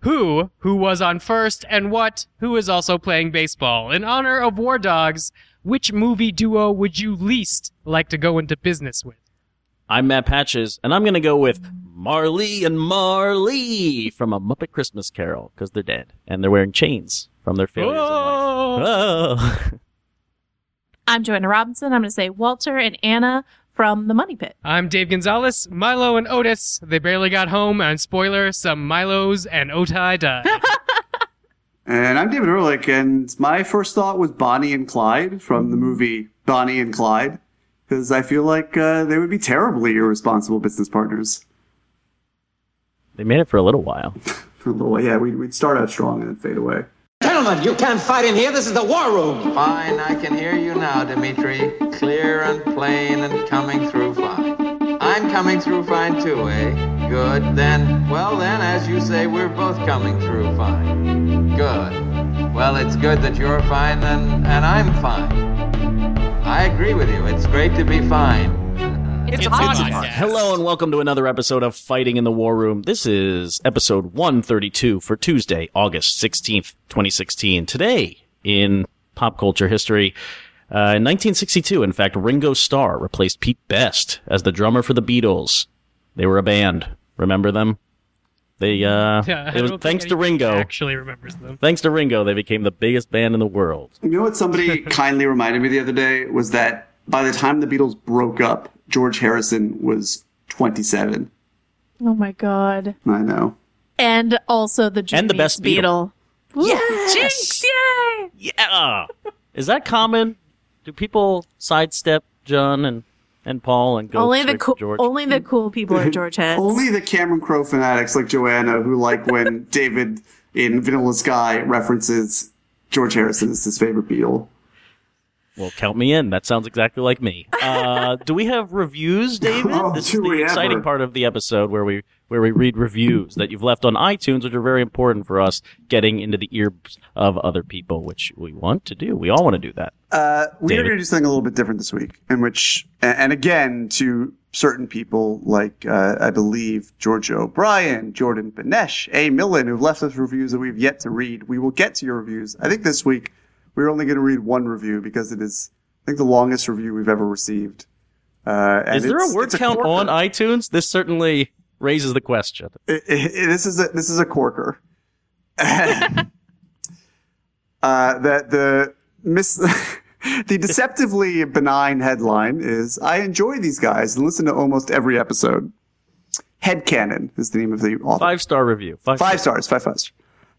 who was on first, and who is also playing baseball. In honor of War Dogs, which movie duo would you least like to go into business with? I'm Matt Patches, and I'm going to go with Marley and Marley from A Muppet Christmas Carol, because they're dead, and they're wearing chains from their failures in life. Oh. I'm Joanna Robinson. I'm going to say Walter and Anna from The Money Pit. I'm Dave Gonzalez. Milo and Otis, they barely got home, and spoiler, some Milos and Otai died. And I'm David Ehrlich, and my first thought was Bonnie and Clyde from the movie Bonnie and Clyde, because I feel like they would be terribly irresponsible business partners. They made it for a little while. For a little while, yeah. We'd start out strong and then fade away. Gentlemen, you can't fight in here. This is the war room. Fine, I can hear you now, Dimitri. Clear and plain and coming through fine. I'm coming through fine too, eh? Good. Then, as you say, we're both coming through fine. Good. Well, it's good that you're fine and I'm fine. I agree with you. It's great to be fine. It's a podcast. Hello and welcome to another episode of Fighting in the War Room. This is episode 132 for Tuesday, August 16th, 2016. Today, in pop culture history, in 1962, in fact, Ringo Starr replaced Pete Best as the drummer for the Beatles. They were a band. Remember them? It was thanks to Ringo. Actually remembers them. Thanks to Ringo, they became the biggest band in the world. You know what somebody kindly reminded me the other day was that by the time the Beatles broke up, George Harrison was 27. Oh my God. I know. And also the And the best Beatle. Yes! Jinx, yay! Yeah! Is that common? Do people sidestep John and Paul and go Only straight for George? Only the cool people are George heads. Only the Cameron Crowe fanatics like Joanna who like when David in Vanilla Sky references George Harrison as his favorite Beatle. Well, count me in. That sounds exactly like me. Do we have reviews, David? This is the exciting part of the episode where we read reviews that you've left on iTunes, which are very important for us getting into the ears of other people, which we want to do. We all want to do that. We are going to do something a little bit different this week, in which, and again, to certain people like, I believe, Georgia O'Brien, Jordan Benesh, A. Millen, who've left us reviews that we've yet to read. We will get to your reviews. I think this week, we're only going to read one review because it is, I think, the longest review we've ever received. Is there a word count on iTunes? This certainly raises the question. This is a corker. The deceptively benign headline is, I enjoy these guys and listen to almost every episode. Headcanon is the name of the author. 5-star review. 5 stars. 5 stars.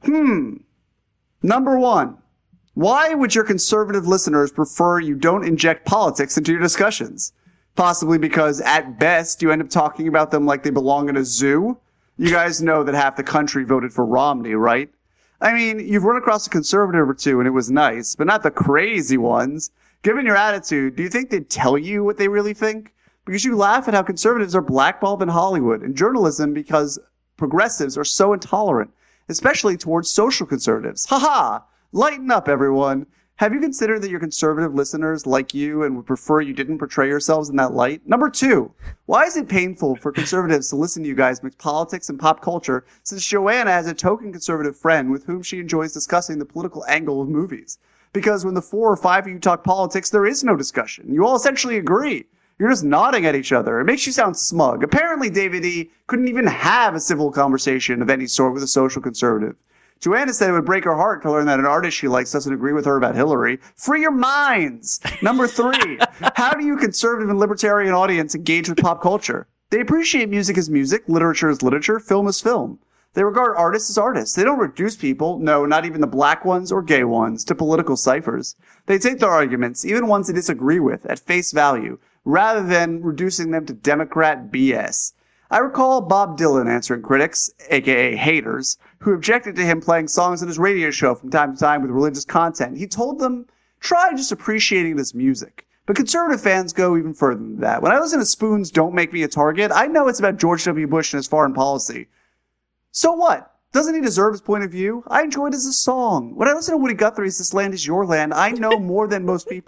Number 1. Why would your conservative listeners prefer you don't inject politics into your discussions? Possibly because, at best, you end up talking about them like they belong in a zoo? You guys know that half the country voted for Romney, right? I mean, you've run across a conservative or two and it was nice, but not the crazy ones. Given your attitude, do you think they'd tell you what they really think? Because you laugh at how conservatives are blackballed in Hollywood and journalism because progressives are so intolerant, especially towards social conservatives. Ha-ha! Lighten up, everyone. Have you considered that your conservative listeners like you and would prefer you didn't portray yourselves in that light? Number 2, why is it painful for conservatives to listen to you guys mix politics and pop culture, since Joanna has a token conservative friend with whom she enjoys discussing the political angle of movies? Because when the 4 or 5 of you talk politics, there is no discussion. You all essentially agree. You're just nodding at each other. It makes you sound smug. Apparently, David E. couldn't even have a civil conversation of any sort with a social conservative. Joanna said it would break her heart to learn that an artist she likes doesn't agree with her about Hillary. Free your minds! Number 3, how do you conservative and libertarian audience engage with pop culture? They appreciate music as music, literature as literature, film as film. They regard artists as artists. They don't reduce people, no, not even the black ones or gay ones, to political ciphers. They take their arguments, even ones they disagree with, at face value, rather than reducing them to Democrat BS. I recall Bob Dylan answering critics, aka haters, who objected to him playing songs on his radio show from time to time with religious content. He told them, try just appreciating this music. But conservative fans go even further than that. When I listen to Spoon's Don't Make Me a Target, I know it's about George W. Bush and his foreign policy. So what? Doesn't he deserve his point of view? I enjoy it as a song. When I listen to Woody Guthrie's This Land Is Your Land, I know more than most people.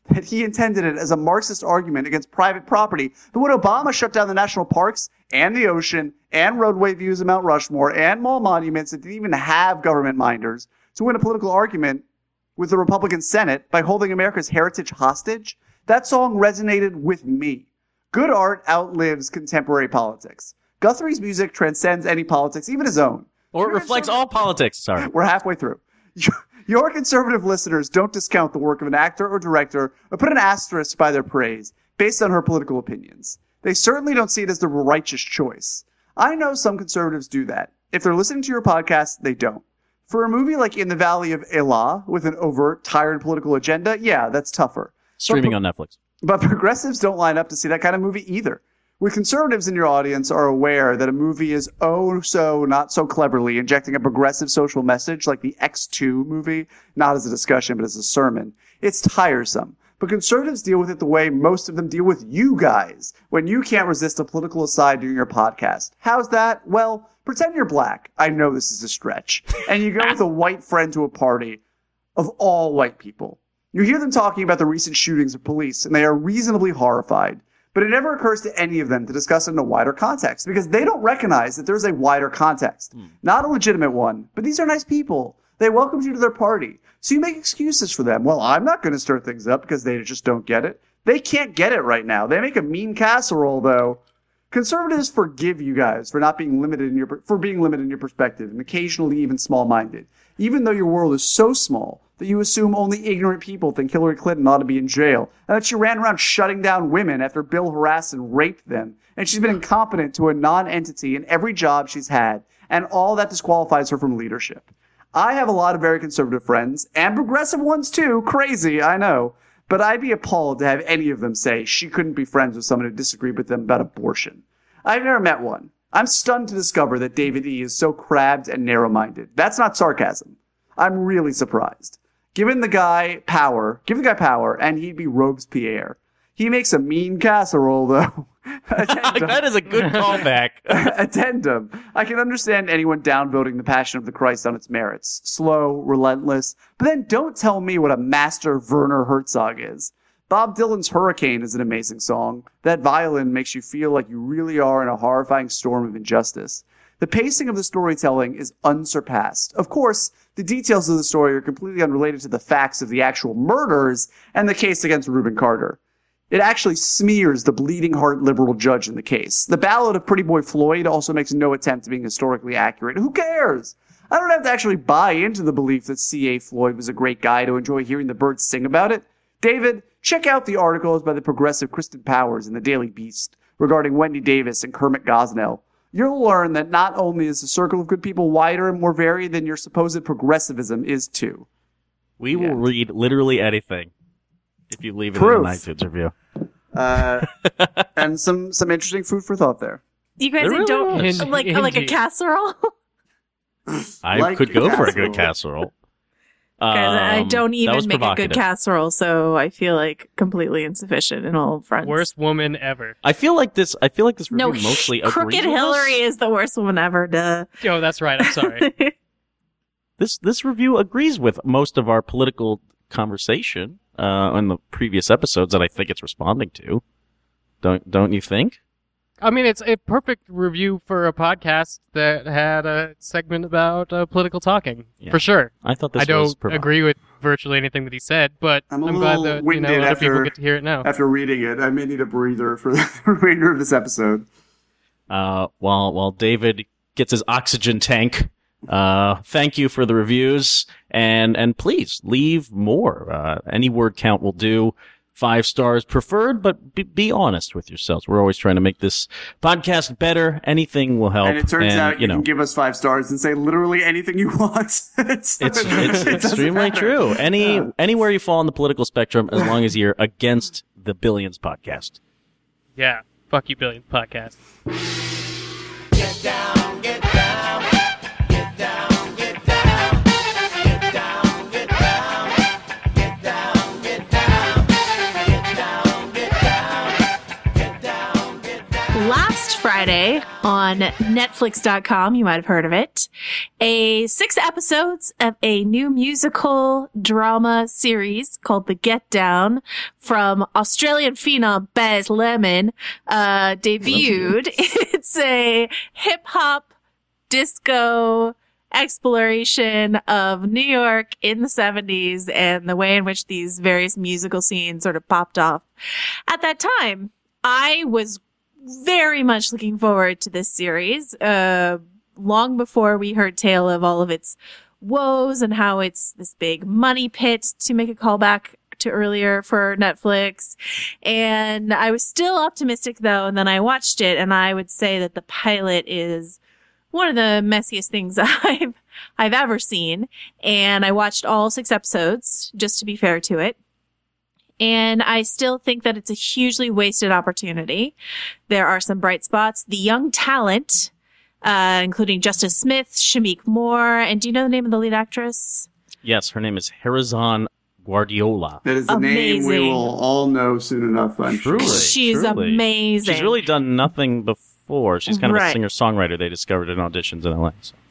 that he intended it as a Marxist argument against private property. But when Obama shut down the national parks and the ocean and roadway views of Mount Rushmore and mall monuments that didn't even have government minders to win a political argument with the Republican Senate by holding America's heritage hostage, that song resonated with me. Good art outlives contemporary politics. Guthrie's music transcends any politics, even his own. Or it reflects all politics. Sorry. We're halfway through. Your conservative listeners don't discount the work of an actor or director or put an asterisk by their praise based on her political opinions. They certainly don't see it as the righteous choice. I know some conservatives do that. If they're listening to your podcast, they don't. For a movie like In the Valley of Elah with an overt, tired political agenda, yeah, that's tougher. Streaming on Netflix. But progressives don't line up to see that kind of movie either. With conservatives in your audience are aware that a movie is oh so not so cleverly injecting a progressive social message like the X2 movie, not as a discussion but as a sermon, it's tiresome. But conservatives deal with it the way most of them deal with you guys when you can't resist a political aside during your podcast. How's that? Well, pretend you're black. I know this is a stretch. And you go with a white friend to a party of all white people. You hear them talking about the recent shootings of police, and they are reasonably horrified. But it never occurs to any of them to discuss it in a wider context because they don't recognize that there's a wider context. Not a legitimate one, but these are nice people. They welcomed you to their party. So you make excuses for them. Well, I'm not going to stir things up because they just don't get it. They can't get it right now. They make a mean casserole, though. Conservatives forgive you guys for not being limited in your perspective and occasionally even small-minded, even though your world is so small that you assume only ignorant people think Hillary Clinton ought to be in jail, and that she ran around shutting down women after Bill harassed and raped them, and she's been incompetent to a non-entity in every job she's had, and all that disqualifies her from leadership. I have a lot of very conservative friends, and progressive ones too, crazy, I know, but I'd be appalled to have any of them say she couldn't be friends with someone who disagreed with them about abortion. I've never met one. I'm stunned to discover that David E. is so crabbed and narrow-minded. That's not sarcasm. I'm really surprised. Give the guy power, and he'd be Robespierre. He makes a mean casserole, though. That is a good callback. Addendum. I can understand anyone downvoting The Passion of the Christ on its merits. Slow, relentless. But then don't tell me what a master Werner Herzog is. Bob Dylan's Hurricane is an amazing song. That violin makes you feel like you really are in a horrifying storm of injustice. The pacing of the storytelling is unsurpassed. Of course, the details of the story are completely unrelated to the facts of the actual murders and the case against Reuben Carter. It actually smears the bleeding heart liberal judge in the case. The Ballad of Pretty Boy Floyd also makes no attempt at being historically accurate. Who cares? I don't have to actually buy into the belief that C.A. Floyd was a great guy to enjoy hearing the birds sing about it. David, check out the articles by the progressive Kristen Powers in the Daily Beast regarding Wendy Davis and Kermit Gosnell. You'll learn that not only is the circle of good people wider and more varied than your supposed progressivism is too. We will read literally anything if you leave it Proof. in an iTunes review. And some interesting food for thought there. You guys There really don't is. like a casserole? I Like could go for a casserole. good casserole. Guys, I don't that even was make a provocative. good casserole, so I feel like completely insufficient in all fronts. Worst woman ever. I feel like this review No, mostly agrees Crooked with us. Hillary is the worst woman ever. Duh. Oh, that's right. I'm sorry. This review agrees with most of our political conversation in the previous episodes that I think it's responding to. Don't you think? I mean, it's a perfect review for a podcast that had a segment about political talking, Yeah. for sure. I thought this I was don't agree with virtually anything that he said, but I'm a I'm glad little that winded other people after- get to hear it now. After reading it, I may need a breather for the remainder of this episode. While David gets his oxygen tank, thank you for the reviews, and please leave more. Any word count will do. 5 stars preferred, but be honest with yourselves. We're always trying to make this podcast better. Anything will help. And it turns out you know, can give us 5 stars and say literally anything you want. it's it doesn't extremely matter. true. Yeah. Anywhere you fall on the political spectrum, as long as you're against the Billions podcast. Yeah. Fuck you, Billions podcast. Last Friday, on Netflix.com. You might have heard of it. 6 episodes of a new musical drama series called The Get Down from Australian phenom Baz Luhrmann debuted. It's a hip-hop disco exploration of New York in the 70s and the way in which these various musical scenes sort of popped off. At that time, I was very much looking forward to this series, long before we heard tale of all of its woes and how it's this big money pit, to make a callback to earlier for Netflix. And I was still optimistic though, and then I watched it, and I would say that the pilot is one of the messiest things I've ever seen. And I watched all 6 episodes, just to be fair to it. And I still think that it's a hugely wasted opportunity. There are some bright spots. The young talent, including Justice Smith, Shamik Moore, and do you know the name of the lead actress? Yes, her name is Herazon Guardiola. That is a name we will all know soon enough, I'm sure. She's amazing. She's really done nothing before. She's kind of a Right. singer-songwriter they discovered in auditions in LA.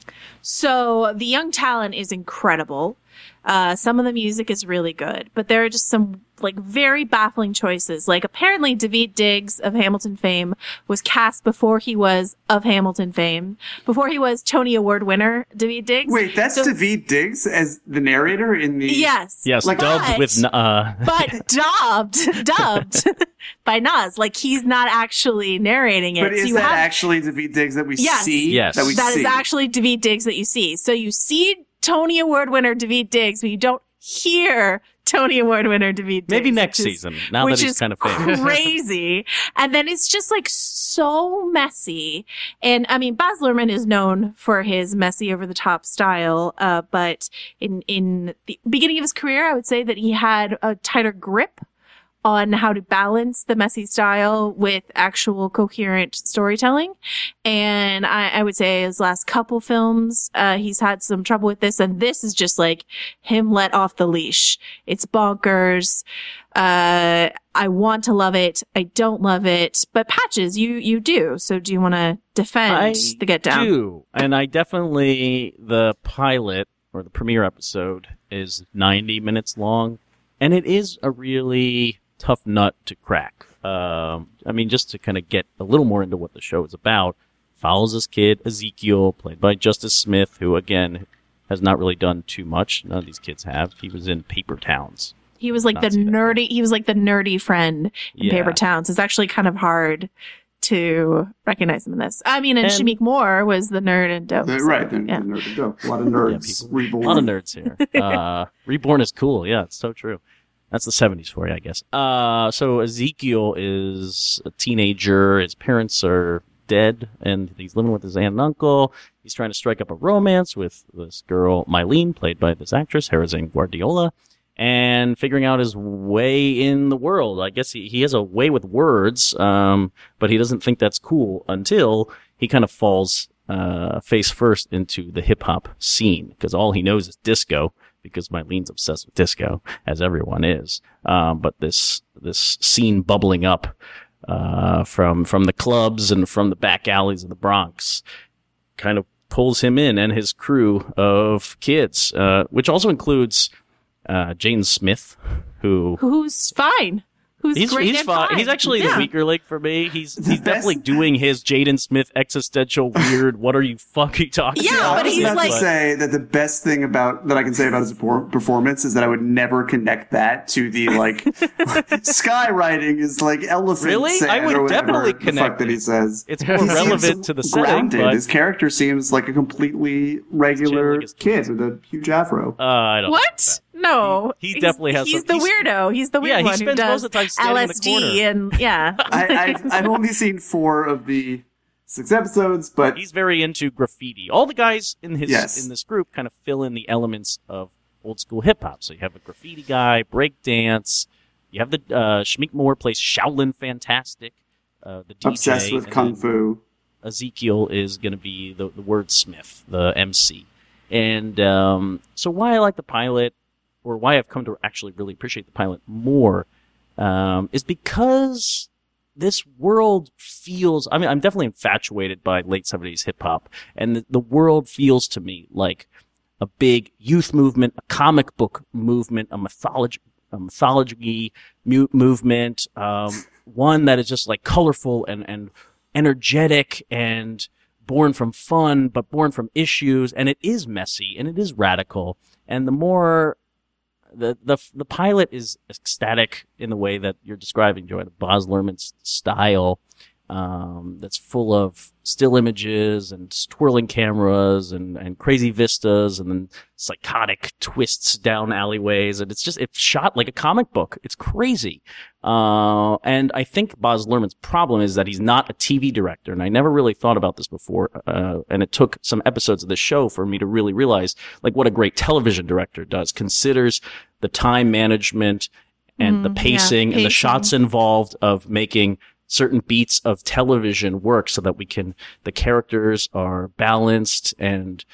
So the young talent is incredible. Some of the music is really good, but there are just some like very baffling choices. Like apparently Daveed Diggs of Hamilton fame was cast before he was of Hamilton fame, before he was Tony Award winner Daveed Diggs. Wait, that's Daveed Diggs as the narrator in the... Yes. Yes, Like- dubbed with... But dubbed by Nas. Like he's not actually narrating it. But So is you that have- actually Daveed Diggs that we Yes. see? Yes. That we That see. is actually Daveed Diggs that you see. So you see Tony Award winner Daveed Diggs, but you don't hear Tony Award winner Daveed Diggs. Maybe next which is- season, now that which he's is kind of famous. crazy. And then it's just like so messy. And I mean, Baz Luhrmann is known for his messy over the top style. But in the beginning of his career, I would say that he had a tighter grip on how to balance the messy style with actual coherent storytelling. And I would say his last couple films, he's had some trouble with this. And this is just like him let off the leash. It's bonkers. I want to love it. I don't love it. But Patches, you do. So do you want to defend the Get Down? I do. And I definitely, the pilot or the premiere episode is 90 minutes long. And it is a really tough nut to crack. I mean, just to kind of get a little more into what the show is about, follows this kid, Ezekiel, played by Justice Smith, who, again, has not really done too much. None of these kids have. He was in Paper Towns. He was like Not the seen that nerdy, he was like the nerdy friend in Yeah. Paper Towns. It's actually kind of hard to recognize him in this. I mean, and And- Shamik Moore was the nerd in Dope. so, Right, they're yeah. nerd to go. A lot of nerds people. reborn. A lot of nerds here. Reborn is cool. Yeah, it's so true. That's the 70s for you, I guess. So Ezekiel is a teenager. His parents are dead, and he's living with his aunt and uncle. He's trying to strike up a romance with this girl, Mylene, played by this actress, Herazon Guardiola, and figuring out his way in the world. I guess he has a way with words, but he doesn't think that's cool until he kind of falls face first into the hip-hop scene, because all he knows is disco, because Mylene's obsessed with disco, as everyone is. But this scene bubbling up from the clubs and from the back alleys of the Bronx kind of pulls him in and his crew of kids, which also includes Jaden Smith, Who's fine. Who's great he's and fine. fine. He's actually Yeah. the weaker link for me. He's best- definitely doing his Jaden Smith existential weird. What are you fucking talking Yeah, about? but I was he's about like- to say that the best thing that I can say about his performance is that I would never connect that to the like skywriting is like elephant Really? sand I would or whatever definitely the connect fuck that he it. says. It's more He seems relevant to the setting, grounded. but His character seems like a completely regular like his kid with a huge afro. I don't What? like that. No. He definitely has He's some- the weirdo. He's the weird Yeah, he one who spends most does of the time standing in the LSD corner. and yeah. I've only seen 4 of the 6 episodes, but He's very into graffiti. All the guys in Yes. in this group kind of fill in the elements of old school hip hop. So you have a graffiti guy, break dance. You have the Shamik Moore plays Shaolin Fantastic, the DJ. obsessed with and kung then fu. Ezekiel is going to be the wordsmith, the MC. And so why I like the pilot, or why I've come to actually really appreciate the pilot more, is because this world feels, I mean, I'm definitely infatuated by late 70s hip hop, and the world feels to me like a big youth movement, a comic book movement, a mythology movement, one that is just like colorful and energetic and born from fun, but born from issues. And it is messy and it is radical. And the more the pilot is ecstatic in the way that you're describing, Joanna, Baz Luhrmann's style, that's full of still images and twirling cameras and crazy vistas and then psychotic twists down alleyways. And it's shot like a comic book. It's crazy. And I think Baz Luhrmann's problem is that he's not a TV director. And I never really thought about this before. And it took some episodes of this show for me to really realize like what a great television director does, considers the time management and the pacing and the shots involved of making certain beats of television work so that the characters are balanced and,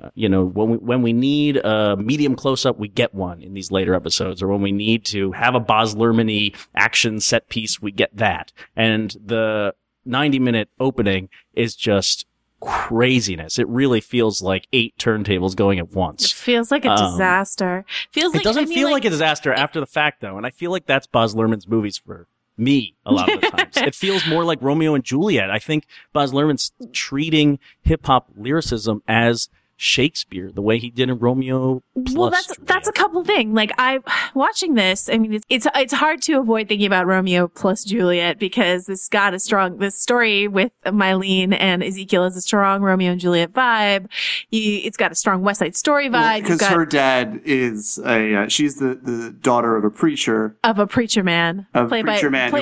when we need a medium close-up, we get one in these later episodes, or when we need to have a Baz Luhrmann-y action set piece, we get that. And the 90-minute opening is just craziness. It really feels like 8 turntables going at once. It feels like a disaster. It doesn't feel like a disaster after the fact, though, and I feel like that's Baz Luhrmann's movies for me a lot of the times. It feels more like Romeo and Juliet. I think Baz Luhrmann's treating hip-hop lyricism as Shakespeare, the way he did in Romeo plus Well, Juliet. that's a couple thing. Like watching this, I mean, it's hard to avoid thinking about Romeo plus Juliet because this story with Mylene and Ezekiel is a strong Romeo and Juliet vibe. It's got a strong West Side Story vibe. Because her dad is she's the daughter of a preacher. Of a preacher man. Played by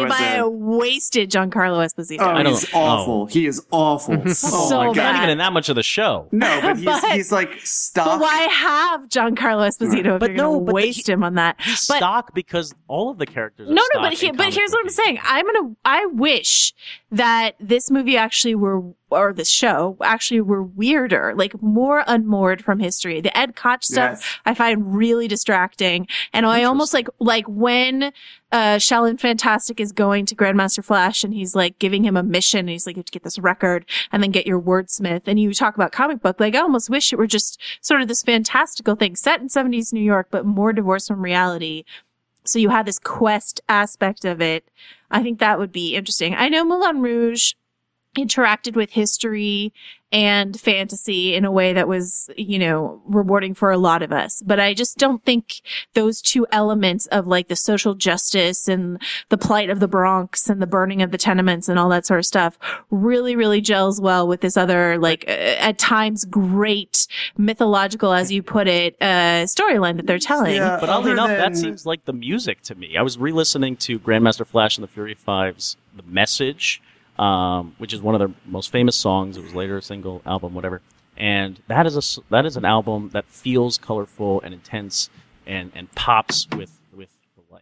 a wasted Giancarlo Esposito. Oh, he's awful. He is awful. So my God. Not even in that much of the show. No, but he's like stock. But why have Giancarlo Esposito if you're going to waste him on that? He's But stock because all of the characters are No, stock but here's what I'm saying. I wish that this movie or this show actually were weirder, like more unmoored from history. The Ed Koch stuff I find really distracting. And I almost like when Shaolin Fantastic is going to Grandmaster Flash and he's like giving him a mission and he's like, you have to get this record and then get your wordsmith. And you talk about comic book, like I almost wish it were just sort of this fantastical thing set in 70s New York, but more divorced from reality. So you had this quest aspect of it. I think that would be interesting. I know Moulin Rouge interacted with history and fantasy in a way that was, rewarding for a lot of us. But I just don't think those two elements of like the social justice and the plight of the Bronx and the burning of the tenements and all that sort of stuff really, really gels well with this other, like, at times great mythological, as you put it, storyline that they're telling. Yeah, But oddly enough, that seems like the music to me. I was re-listening to Grandmaster Flash and the Fury Five's The Message, which is one of their most famous songs. It was later a single, album, whatever. And that is an album that feels colorful and intense and pops with the like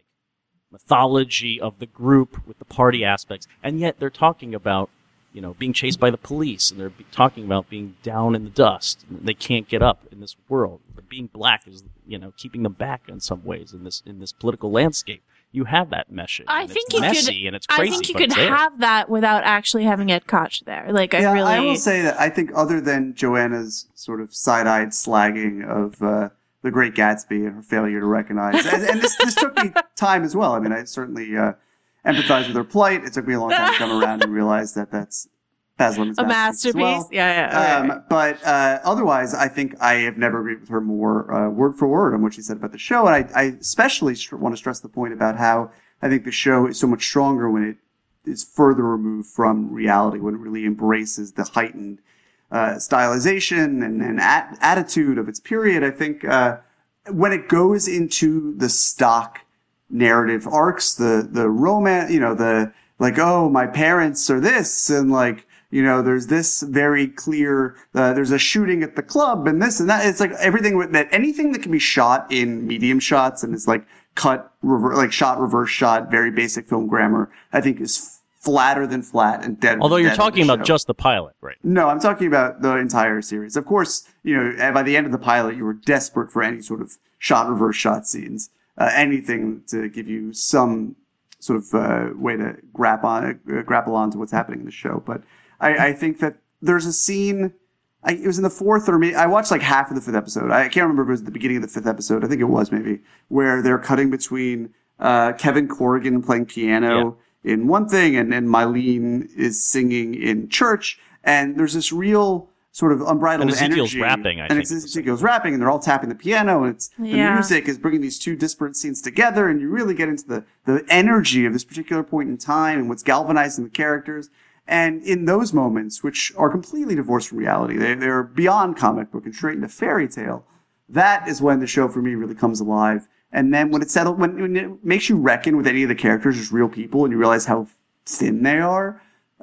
mythology of the group, with the party aspects. And yet they're talking about, being chased by the police, and they're talking about being down in the dust. They can't get up in this world. Being black is, keeping them back in some ways in this political landscape. You have that message. I think you messy and it's crazy. I think you could have that without actually having Ed Koch there. Like, I will say that I think other than Joanna's sort of side-eyed slagging of The Great Gatsby and her failure to recognize, and this took me time as well. I mean, I certainly empathize with her plight. It took me a long time to come around and realize that that's Baz Luhrmann's a masterpiece. Well. Yeah. But otherwise, I think I have never agreed with her more word for word on what she said about the show. And I especially want to stress the point about how I think the show is so much stronger when it is further removed from reality, when it really embraces the heightened stylization and attitude of its period. I think when it goes into the stock narrative arcs, the romance, the like, oh, my parents are this, and like, there's this very clear, there's a shooting at the club and this and that. It's like anything that can be shot in medium shots and is like reverse shot, very basic film grammar, I think is flatter than flat and dead. Although you're talking about just the pilot, right? No, I'm talking about the entire series. Of course, by the end of the pilot, you were desperate for any sort of reverse shot scenes, anything to give you some sort of way to grapple on to what's happening in the show. But I think that there's a scene. It was in the fourth, or maybe I watched like half of the fifth episode. I can't remember if it was the beginning of the fifth episode. I think it was maybe, where they're cutting between Kevin Corrigan playing piano in one thing, and Mylene is singing in church, and there's this real sort of unbridled and Ezekiel's energy. rapping, I and think. Ezekiel's rapping, and they're all tapping the piano, and the music is bringing these two disparate scenes together, and you really get into the energy of this particular point in time and what's galvanizing the characters. And in those moments, which are completely divorced from reality, they're beyond comic book and straight into fairy tale, that is when the show for me really comes alive. And then when it makes you reckon with any of the characters as real people and you realize how thin they are,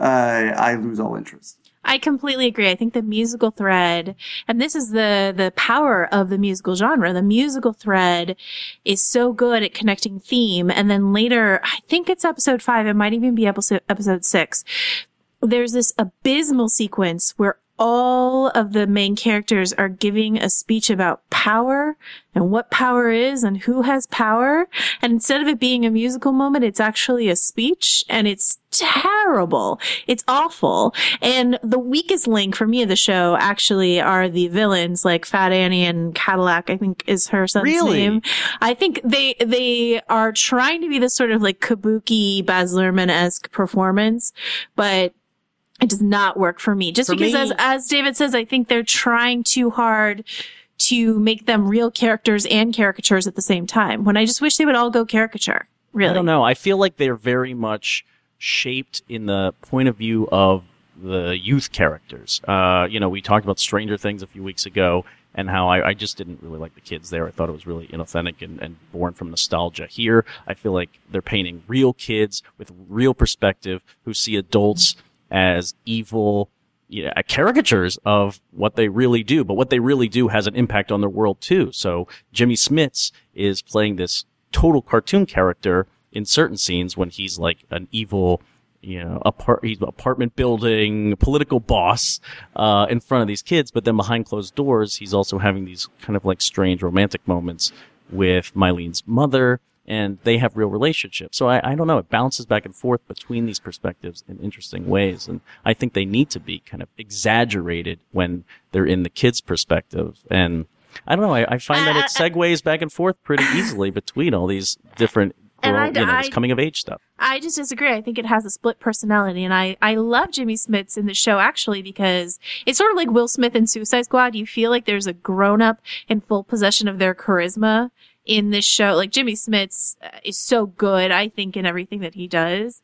I lose all interest. I completely agree. I think the musical thread, and this is the power of the musical genre, the musical thread is so good at connecting theme. And then later, I think it's episode 5, it might even be episode 6. There's this abysmal sequence where all of the main characters are giving a speech about power and what power is and who has power. And instead of it being a musical moment, it's actually a speech, and it's terrible. It's awful. And the weakest link for me of the show actually are the villains, like Fat Annie and Cadillac, I think is her son's name. I think they are trying to be this sort of like kabuki Baz Luhrmann-esque performance, but it does not work for me. Just because, as David says, I think they're trying too hard to make them real characters and caricatures at the same time, when I just wish they would all go caricature, really. I don't know. I feel like they're very much shaped in the point of view of the youth characters. We talked about Stranger Things a few weeks ago, and how I just didn't really like the kids there. I thought it was really inauthentic and born from nostalgia. Here, I feel like they're painting real kids with real perspective who see adults as evil, caricatures of what they really do. But what they really do has an impact on their world too. So Jimmy Smits is playing this total cartoon character in certain scenes when he's like an evil, he's an apartment building political boss in front of these kids. But then behind closed doors, he's also having these kind of like strange romantic moments with Mylene's mother. And they have real relationships. So I don't know. It bounces back and forth between these perspectives in interesting ways. And I think they need to be kind of exaggerated when they're in the kids' perspective. And I don't know. I find that it segues back and forth pretty easily between all these different this coming of age stuff. I just disagree. I think it has a split personality. And I love Jimmy Smits in the show actually because it's sort of like Will Smith in Suicide Squad. You feel like there's a grown up in full possession of their charisma in this show. Like Jimmy Smits is so good, I think, in everything that he does.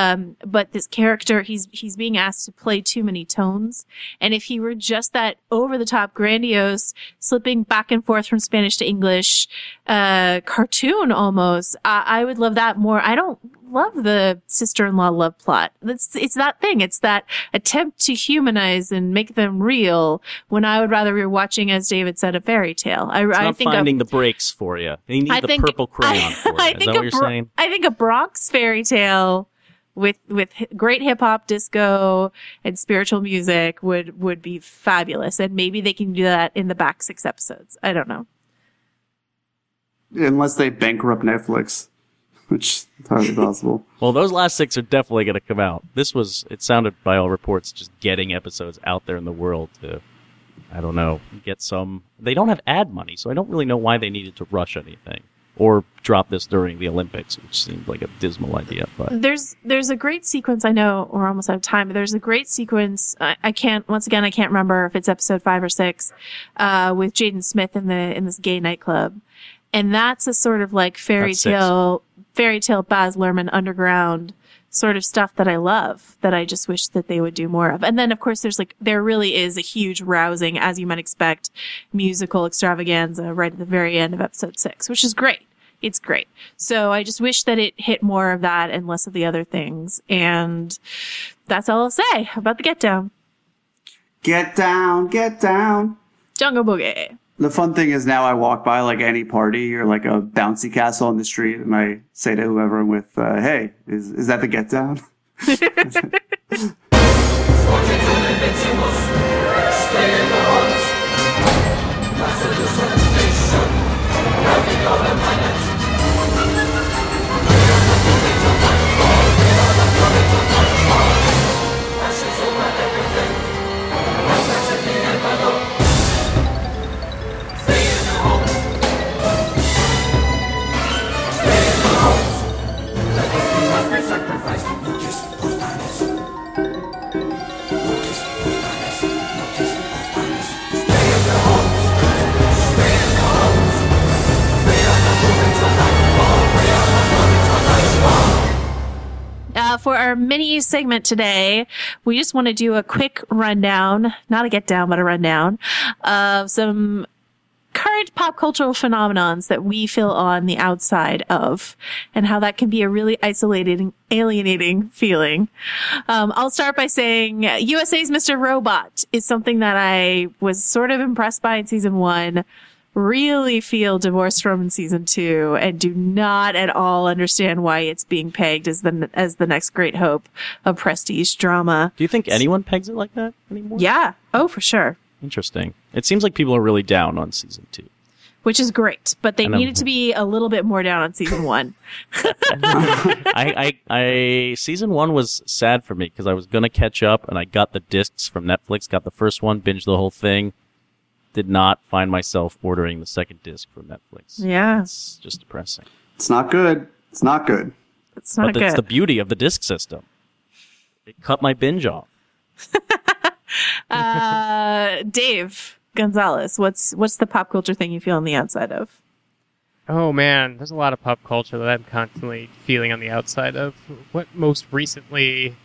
But this character, he's being asked to play too many tones. And if he were just that over the top, grandiose, slipping back and forth from Spanish to English, cartoon almost, I would love that more. I don't love the sister-in-law love plot. It's that thing. It's that attempt to humanize and make them real when I would rather be watching, as David said, a fairy tale. I think finding the breaks for you. They need the purple crayon for you. Is that what you're saying? I think a Bronx fairy tale with great hip hop, disco, and spiritual music would be fabulous. And maybe they can do that in the back 6 episodes. I don't know. Unless they bankrupt Netflix, which is entirely possible. Well, those last 6 are definitely going to come out. It sounded by all reports, just getting episodes out there in the world to, I don't know, get some. They don't have ad money, so I don't really know why they needed to rush anything or drop this during the Olympics, which seemed like a dismal idea. But there's a great sequence. I know we're almost out of time, but there's a great sequence. I can't remember if it's episode 5 or 6, with Jaden Smith in this gay nightclub. And that's a sort of like fairy tale Baz Luhrmann underground sort of stuff that I love, that I just wish that they would do more of. And then, of course, there really is a huge rousing, as you might expect, musical extravaganza right at the very end of episode 6, which is great. It's great. So I just wish that it hit more of that and less of the other things. And that's all I'll say about the Get Down. Get down, get down. Jungle Boogie. The fun thing is now I walk by like any party or like a bouncy castle on the street and I say to whoever I'm with, hey, is that the Get Down? for our mini segment today, we just want to do a quick rundown, not a get down, but a rundown of some current pop cultural phenomenons that we feel on the outside of, and how that can be a really isolating, alienating feeling. I'll start by saying USA's Mr. Robot is something that I was sort of impressed by in season 1, really feel divorced from in season 2, and do not at all understand why it's being pegged as the next great hope of prestige drama. Do you think anyone pegs it like that anymore? Yeah. Oh, for sure. Interesting. It seems like people are really down on season 2. Which is great, but they needed to be a little bit more down on season 1. Season 1 was sad for me because I was going to catch up and I got the discs from Netflix, got the first one, binged the whole thing. Did not find myself ordering the second disc from Netflix. Yeah. It's just depressing. It's not good. It's not good. It's not But good. it's the beauty of the disc system. It cut my binge off. Dave Gonzalez, what's the pop culture thing you feel on the outside of? Oh man, there's a lot of pop culture that I'm constantly feeling on the outside of. What most recently?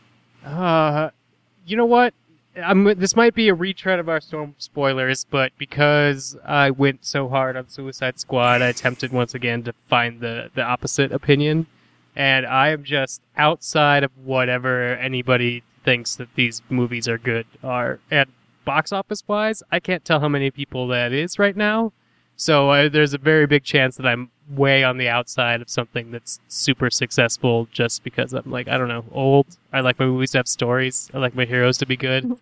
You know what? This might be a retread of our Storm spoilers, but because I went so hard on Suicide Squad, I attempted once again to find the opposite opinion, and I am just outside of whatever anybody thinks that these movies are good are. And box office wise, I can't tell how many people that is right now. So there's a very big chance that I'm way on the outside of something that's super successful just because I'm like, I don't know, old. I like my movies to have stories. I like my heroes to be good.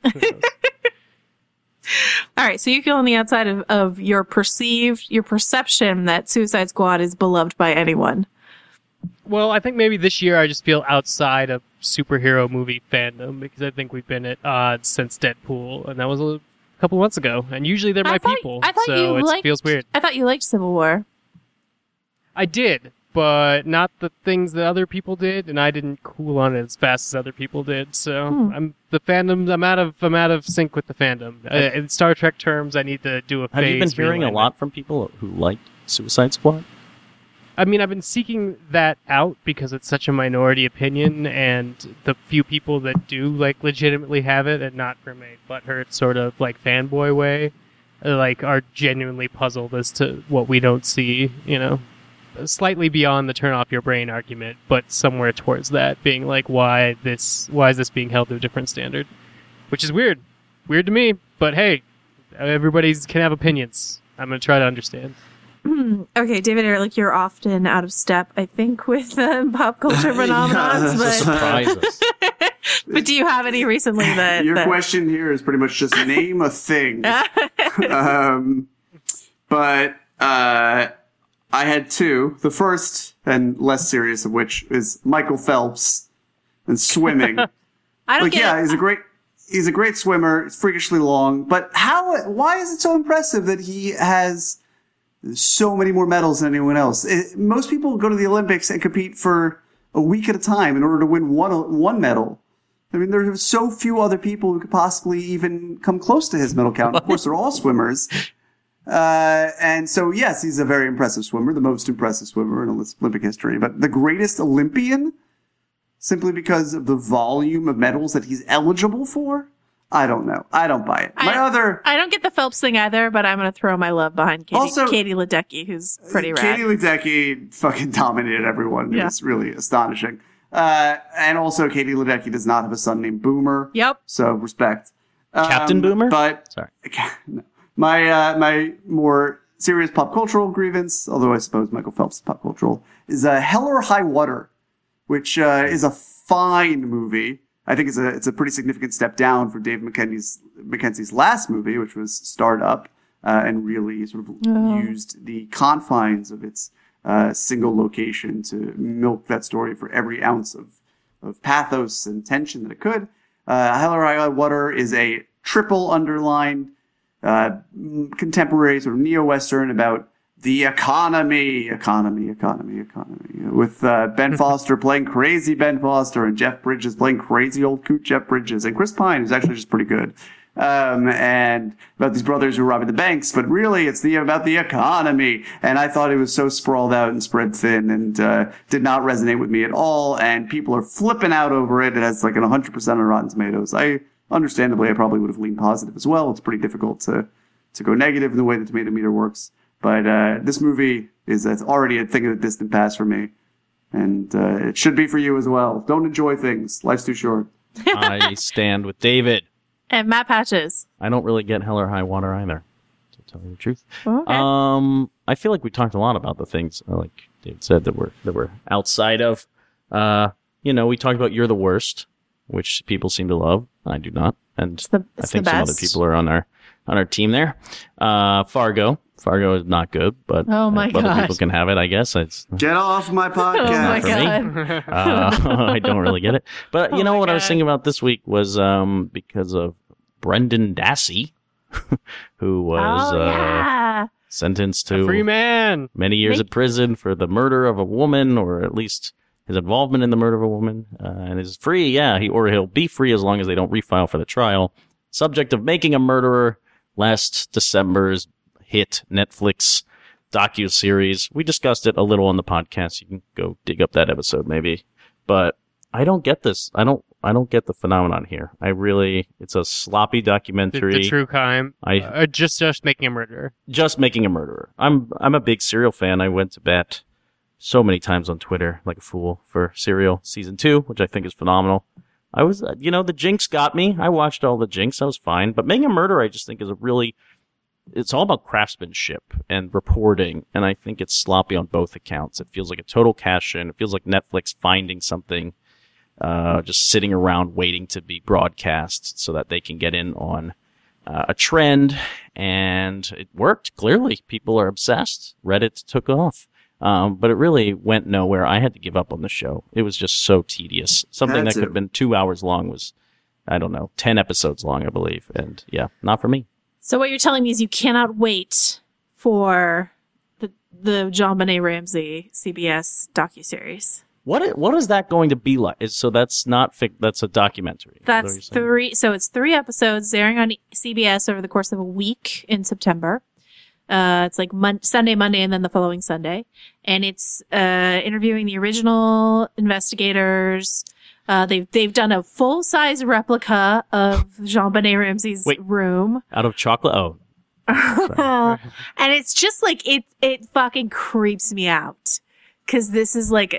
All right, so you feel on the outside of your perception that Suicide Squad is beloved by anyone. Well, I think maybe this year I just feel outside of superhero movie fandom because I think we've been at odds since Deadpool, and that was a couple months ago. And usually they're my people, so it feels weird. I thought you liked Civil War. I did, but not the things that other people did, and I didn't cool on it as fast as other people did. So I'm out of sync with the fandom. In Star Trek terms, I need to do a phase. Have you been hearing a lot from people who liked Suicide Squad? I mean, I've been seeking that out because it's such a minority opinion, and the few people that do like legitimately have it, and not from a butthurt sort of like fanboy way, like are genuinely puzzled as to what we don't see. You know, slightly beyond the turn off your brain argument, but somewhere towards that, being like, why is this being held to a different standard? Which is weird to me. But hey, everybody can have opinions. I'm gonna try to understand. Okay, David Ehrlich, you're often out of step, I think, with pop culture phenomenons. Surprises. But do you have any recently that... Your question here is pretty much just name a thing. But I had two. The first, and less serious of which, is Michael Phelps and swimming. I don't get it. He's a great swimmer. It's freakishly long. But why is it so impressive that he has so many more medals than anyone else? Most people go to the Olympics and compete for a week at a time in order to win one medal. I mean, there are so few other people who could possibly even come close to his medal count. Of course, they're all swimmers. And so, yes, he's a very impressive swimmer, the most impressive swimmer in Olympic history. But the greatest Olympian, simply because of the volume of medals that he's eligible for? I don't know. I don't buy it. I don't get the Phelps thing either, but I'm going to throw my love behind Katie Ledecky, who's pretty rad. Katie Ledecky fucking dominated everyone. Yeah. It was really astonishing. And also, Katie Ledecky does not have a son named Boomer. Yep. So, respect. Captain Boomer? But sorry. My more serious pop cultural grievance, although I suppose Michael Phelps is pop cultural, is Hell or High Water, which is a fine movie. I think it's a pretty significant step down for Dave Mackenzie's last movie, which was Startup, and really sort of used the confines of its single location to milk that story for every ounce of pathos and tension that it could. Hell or High Water is a triple underlined contemporary sort of neo-Western about the economy, with Ben Foster playing crazy Ben Foster and Jeff Bridges playing crazy old coot Jeff Bridges, and Chris Pine, who's actually just pretty good. and about these brothers who are robbing the banks, but really it's about the economy. And I thought it was so sprawled out and spread thin and did not resonate with me at all. And people are flipping out over it. It has like an 100% on Rotten Tomatoes. Understandably, I probably would have leaned positive as well. It's pretty difficult to go negative in the way the tomato meter works. But this movie is already a thing of the distant past for me. And it should be for you as well. Don't enjoy things. Life's too short. I stand with David. And Matt Patches. I don't really get Hell or High Water either, to tell you the truth. Okay. I feel like we talked a lot about the things, like David said, that we're outside of. We talked about You're the Worst, which people seem to love. I do not. And I think some other people are on our team there. Fargo. Fargo is not good, but other people can have it, I guess. Get off my podcast. Oh my God. I don't really get it. But you know what I was thinking about this week was because of Brendan Dassey, who was sentenced to a free man. Many years in prison for the murder of a woman, or at least his involvement in the murder of a woman, and is free. Yeah, he'll be free as long as they don't refile for the trial. Subject of Making a Murderer, last December's hit Netflix docu-series. We discussed it a little on the podcast. You can go dig up that episode maybe. But I don't get this. I don't get the phenomenon here. It's a sloppy documentary. The true crime. Just Making a Murderer. Just Making a Murderer. I'm a big Serial fan. I went to bat so many times on Twitter like a fool for Serial season 2, which I think is phenomenal. I was, the Jinx got me. I watched all the Jinx. I was fine. But Making a Murderer, I just think it's all about craftsmanship and reporting, and I think it's sloppy on both accounts. It feels like a total cash-in. It feels like Netflix finding something, just sitting around waiting to be broadcast so that they can get in on a trend, and it worked, clearly. People are obsessed. Reddit took off. But it really went nowhere. I had to give up on the show. It was just so tedious. Something that could have been 2 hours long was, 10 episodes long, I believe. And yeah, not for me. So what you're telling me is you cannot wait for the JonBenet Ramsey CBS docuseries. What is that going to be like? So that's not that's a documentary. That's 3. So it's 3 episodes airing on CBS over the course of a week in September. It's like Sunday, Monday, and then the following Sunday. And it's interviewing the original investigators. They've done a full-size replica of JonBenet Ramsey's room. Out of chocolate? Oh. And it's just like, it fucking creeps me out. Cause this is like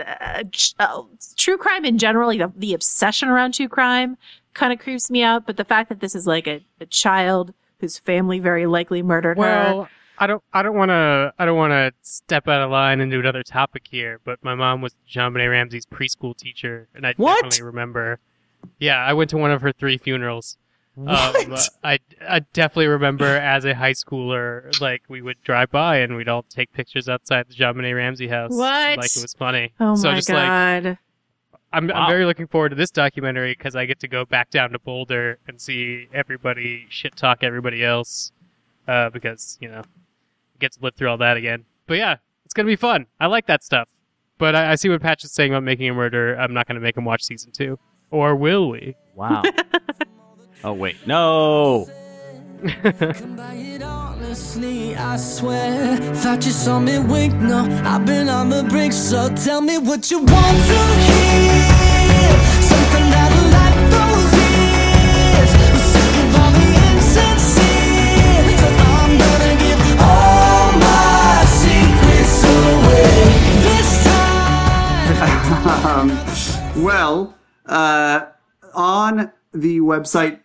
true crime in general, like the obsession around true crime kind of creeps me out. But the fact that this is like a child whose family very likely murdered her. Well, I don't want to step out of line and do another topic here, but my mom was JonBenet Ramsey's preschool teacher, and I definitely remember. Yeah, I went to one of her 3 funerals. What? I definitely remember as a high schooler, like we would drive by and we'd all take pictures outside the JonBenet Ramsey house. What? Like it was funny. Oh my God. Like, I'm very looking forward to this documentary because I get to go back down to Boulder and see everybody shit talk everybody else, because I get to live through all that again. But yeah, it's gonna be fun. I like that stuff. But I see what Patch is saying about Making a Murderer. I'm not gonna make him watch season 2, or will we? Wow. Oh wait, no. Honestly, I swear, thought you saw me wink. No, I've been on the brink. So tell me what you want to hear. Something that life throws years. I'm sick of all the insincere. So I'm gonna give all my secrets away this time. On the website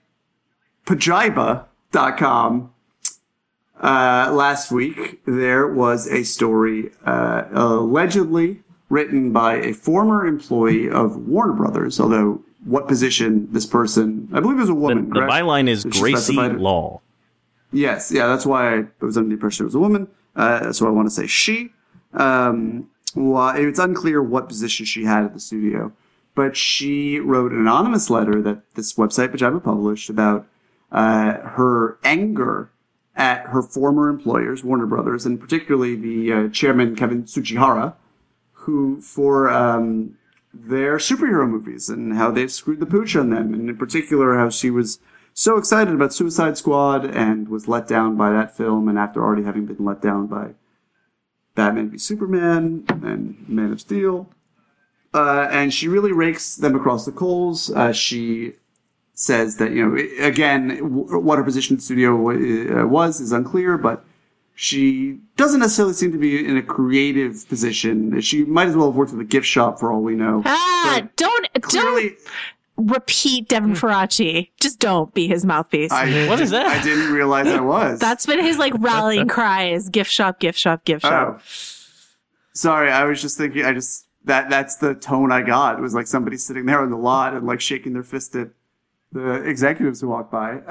Pajiba.com, last week, there was a story allegedly written by a former employee of Warner Brothers, although what position this person, I believe it was a woman, The byline is Gracie specified? Law. Yes, yeah, that's why I was under the impression it was a woman, so I want to say she. It's unclear what position she had at the studio, but she wrote an anonymous letter that this website, Pajiba, published about her anger at her former employers, Warner Brothers, and particularly the chairman, Kevin Tsuchihara, who, for their superhero movies and how they've screwed the pooch on them, and in particular how she was so excited about Suicide Squad and was let down by that film, and after already having been let down by Batman v Superman and Man of Steel. And she really rakes them across the coals. She says that, again, what her position in the studio was is unclear, but she doesn't necessarily seem to be in a creative position. She might as well have worked at a gift shop for all we know. Don't repeat Devin Faraci. Just don't be his mouthpiece. What is that? I didn't realize I was. That's been his rallying cry is gift shop, gift shop, gift shop. Oh. Sorry, I was just thinking, that's the tone I got. It was like somebody sitting there on the lot and shaking their fist at the executives who walk by.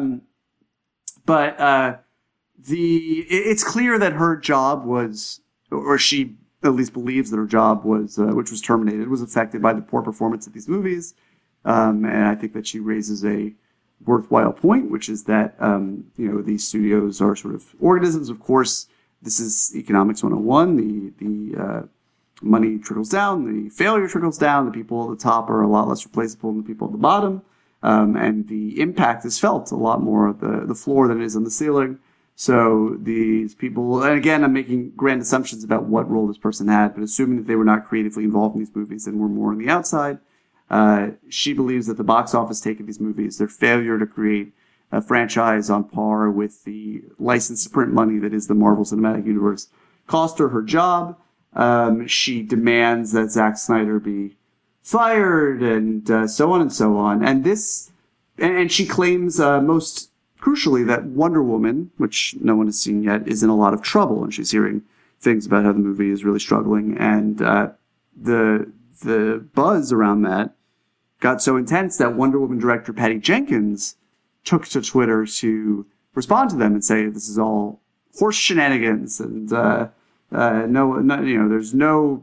It's clear that her job was, or she at least believes that her job was, which was terminated, was affected by the poor performance of these movies. And I think that she raises a worthwhile point, which is that, these studios are sort of organisms. Of course, this is economics 101. The money trickles down, the failure trickles down, the people at the top are a lot less replaceable than the people at the bottom. And the impact is felt a lot more at the floor than it is on the ceiling. So these people, and again, I'm making grand assumptions about what role this person had, but assuming that they were not creatively involved in these movies and were more on the outside, she believes that the box office take of these movies, their failure to create a franchise on par with the license to print money that is the Marvel Cinematic Universe, cost her job. She demands that Zack Snyder be fired and so on and so on. And she claims most crucially that Wonder Woman, which no one has seen yet, is in a lot of trouble. And she's hearing things about how the movie is really struggling. And the buzz around that got so intense that Wonder Woman director Patty Jenkins took to Twitter to respond to them and say this is all horse shenanigans and there's no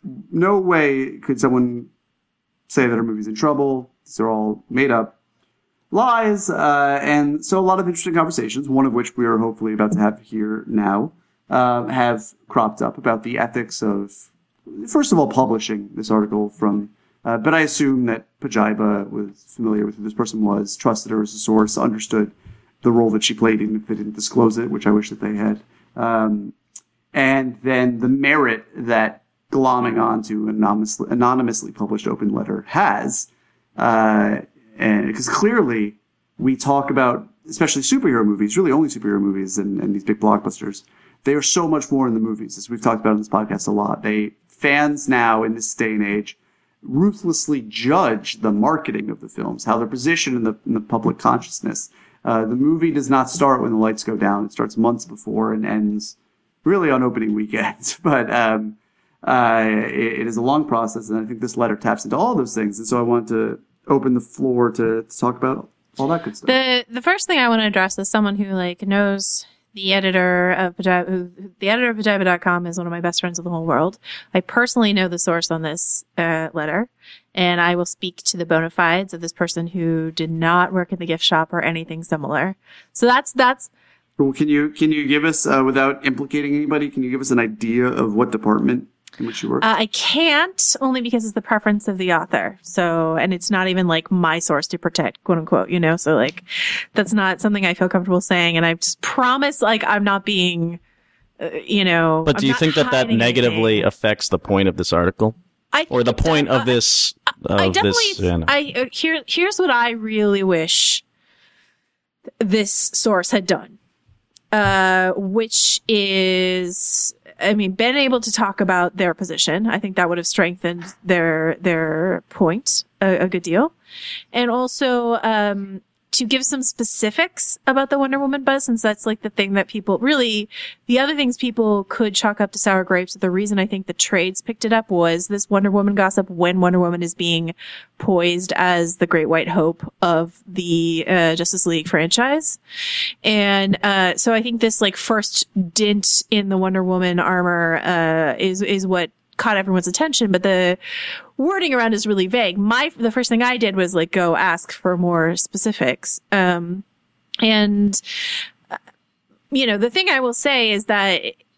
way could someone say that her movie's in trouble. These are all made up lies. And so a lot of interesting conversations, one of which we are hopefully about to have here now, have cropped up about the ethics of, first of all, publishing this article from, but I assume that Pajiba was familiar with who this person was, trusted her as a source, understood the role that she played, even if they didn't disclose it, which I wish that they had. And then the merit that glomming onto an anonymously published open letter has, and because clearly we talk about, especially superhero movies, really only superhero movies and these big blockbusters, they are so much more in the movies, as we've talked about on this podcast a lot. Fans now in this day and age ruthlessly judge the marketing of the films, how they're positioned in the public consciousness. The movie does not start when the lights go down. It starts months before and ends really on opening weekend. But it is a long process, and I think this letter taps into all those things. And so I want to open the floor to talk about all that good stuff. The first thing I want to address is someone who knows the editor of Pajiba.com is one of my best friends in the whole world. I personally know the source on this letter, and I will speak to the bona fides of this person who did not work in the gift shop or anything similar. So that's. Well, can you give us, without implicating anybody, can you give us an idea of what department in which you work? I can't, only because it's the preference of the author. So, and it's not even my source to protect, quote unquote, So that's not something I feel comfortable saying. And I just promise, I'm not being, But do you think that negatively affects the point of this article? Or the point of this? I definitely, here's what I really wish this source had done. Which is, been able to talk about their position. I think that would have strengthened their point a good deal. And also, to give some specifics about the Wonder Woman buzz, since that's the thing that people really, the other things people could chalk up to sour grapes. The reason I think the trades picked it up was this Wonder Woman gossip when Wonder Woman is being poised as the great white hope of the Justice League franchise. And so I think this first dint in the Wonder Woman armor is what caught everyone's attention, but the wording around is really vague. The first thing I did was go ask for more specifics. The thing I will say is that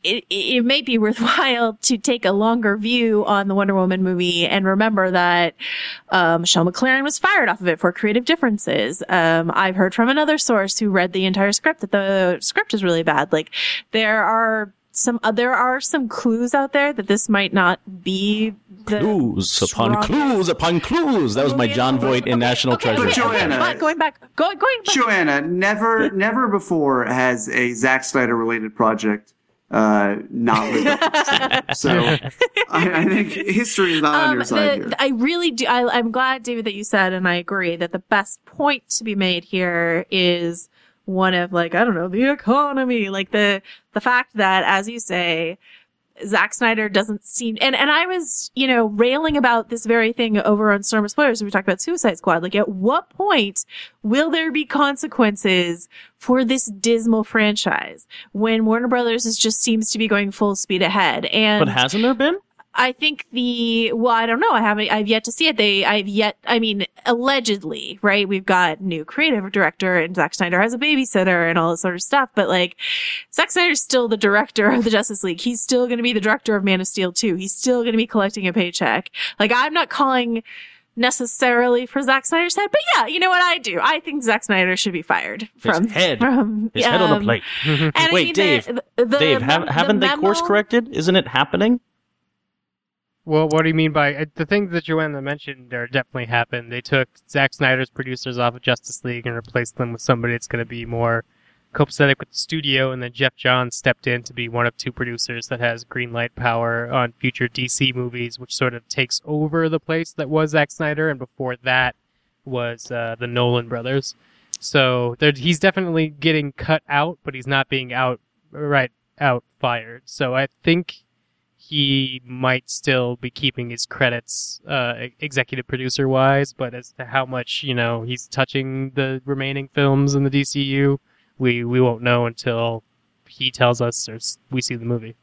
it may be worthwhile to take a longer view on the Wonder Woman movie and remember that Michelle McLaren was fired off of it for creative differences. I've heard from another source who read the entire script that the script is really bad. Like, there are some clues out there that this might not be the clues upon clues upon clues. That was my John Voight in National Treasure. Joanna, going back. Joanna, never before has a Zack Snyder related project not lived up to its name. So I think history is not on your side here. I really do. I'm glad, David, that you said, and I agree that the best point to be made here is one of, like, I don't know, the economy, like the fact that, as you say, Zack Snyder doesn't seem, and I was, railing about this very thing over on Storm of Spoilers when we talked about Suicide Squad. Like, at what point will there be consequences for this dismal franchise when Warner Brothers just seems to be going full speed ahead? But hasn't there been? I think I don't know. I've yet to see it. Allegedly, right? We've got new creative director and Zack Snyder has a babysitter and all this sort of stuff. But like, Zack Snyder's still the director of the Justice League. He's still going to be the director of Man of Steel 2. He's still going to be collecting a paycheck. Like, I'm not calling necessarily for Zack Snyder's head, but yeah, you know what I do? I think Zack Snyder should be fired from his head on the plate. And wait, Dave, haven't they course corrected? Isn't it happening? Well, what do you mean by the things that Joanna mentioned? Are definitely happened. They took Zack Snyder's producers off of Justice League and replaced them with somebody that's going to be more copacetic with the studio, and then Jeff Johns stepped in to be one of two producers that has green light power on future DC movies, which sort of takes over the place that was Zack Snyder, and before that was the Nolan brothers. So he's definitely getting cut out, but he's not being fired. So I think he might still be keeping his credits executive producer wise, but as to how much he's touching the remaining films in the DCU, we won't know until he tells us or we see the movie.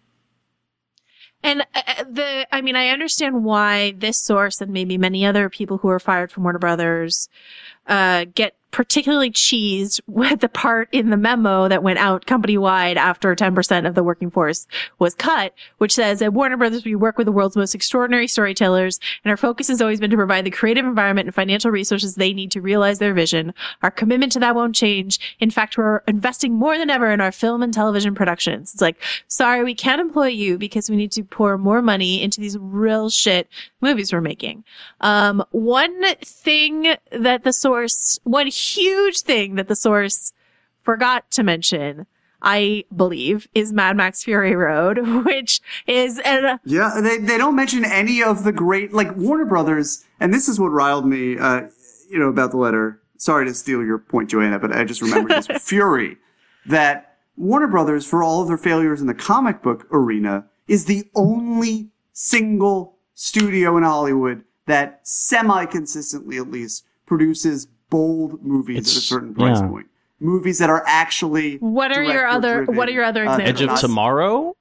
And I understand why this source and maybe many other people who are fired from Warner Brothers get particularly cheesed with the part in the memo that went out company-wide after 10% of the working force was cut, which says at Warner Brothers, we work with the world's most extraordinary storytellers, and our focus has always been to provide the creative environment and financial resources they need to realize their vision. Our commitment to that won't change. In fact, we're investing more than ever in our film and television productions. It's like, sorry, we can't employ you because we need to pour more money into these real shit movies we're making. One huge thing that the source forgot to mention, I believe, is Mad Max Fury Road, which is they don't mention any of the great, like, Warner Brothers, and this is what riled me, about the letter. Sorry to steal your point, Joanna, but I just remembered this with fury, that Warner Brothers, for all of their failures in the comic book arena, is the only single studio in Hollywood that semi-consistently, at least, produces bold movies at a certain price point. Movies that are actually What are your other examples? Edge of Tomorrow?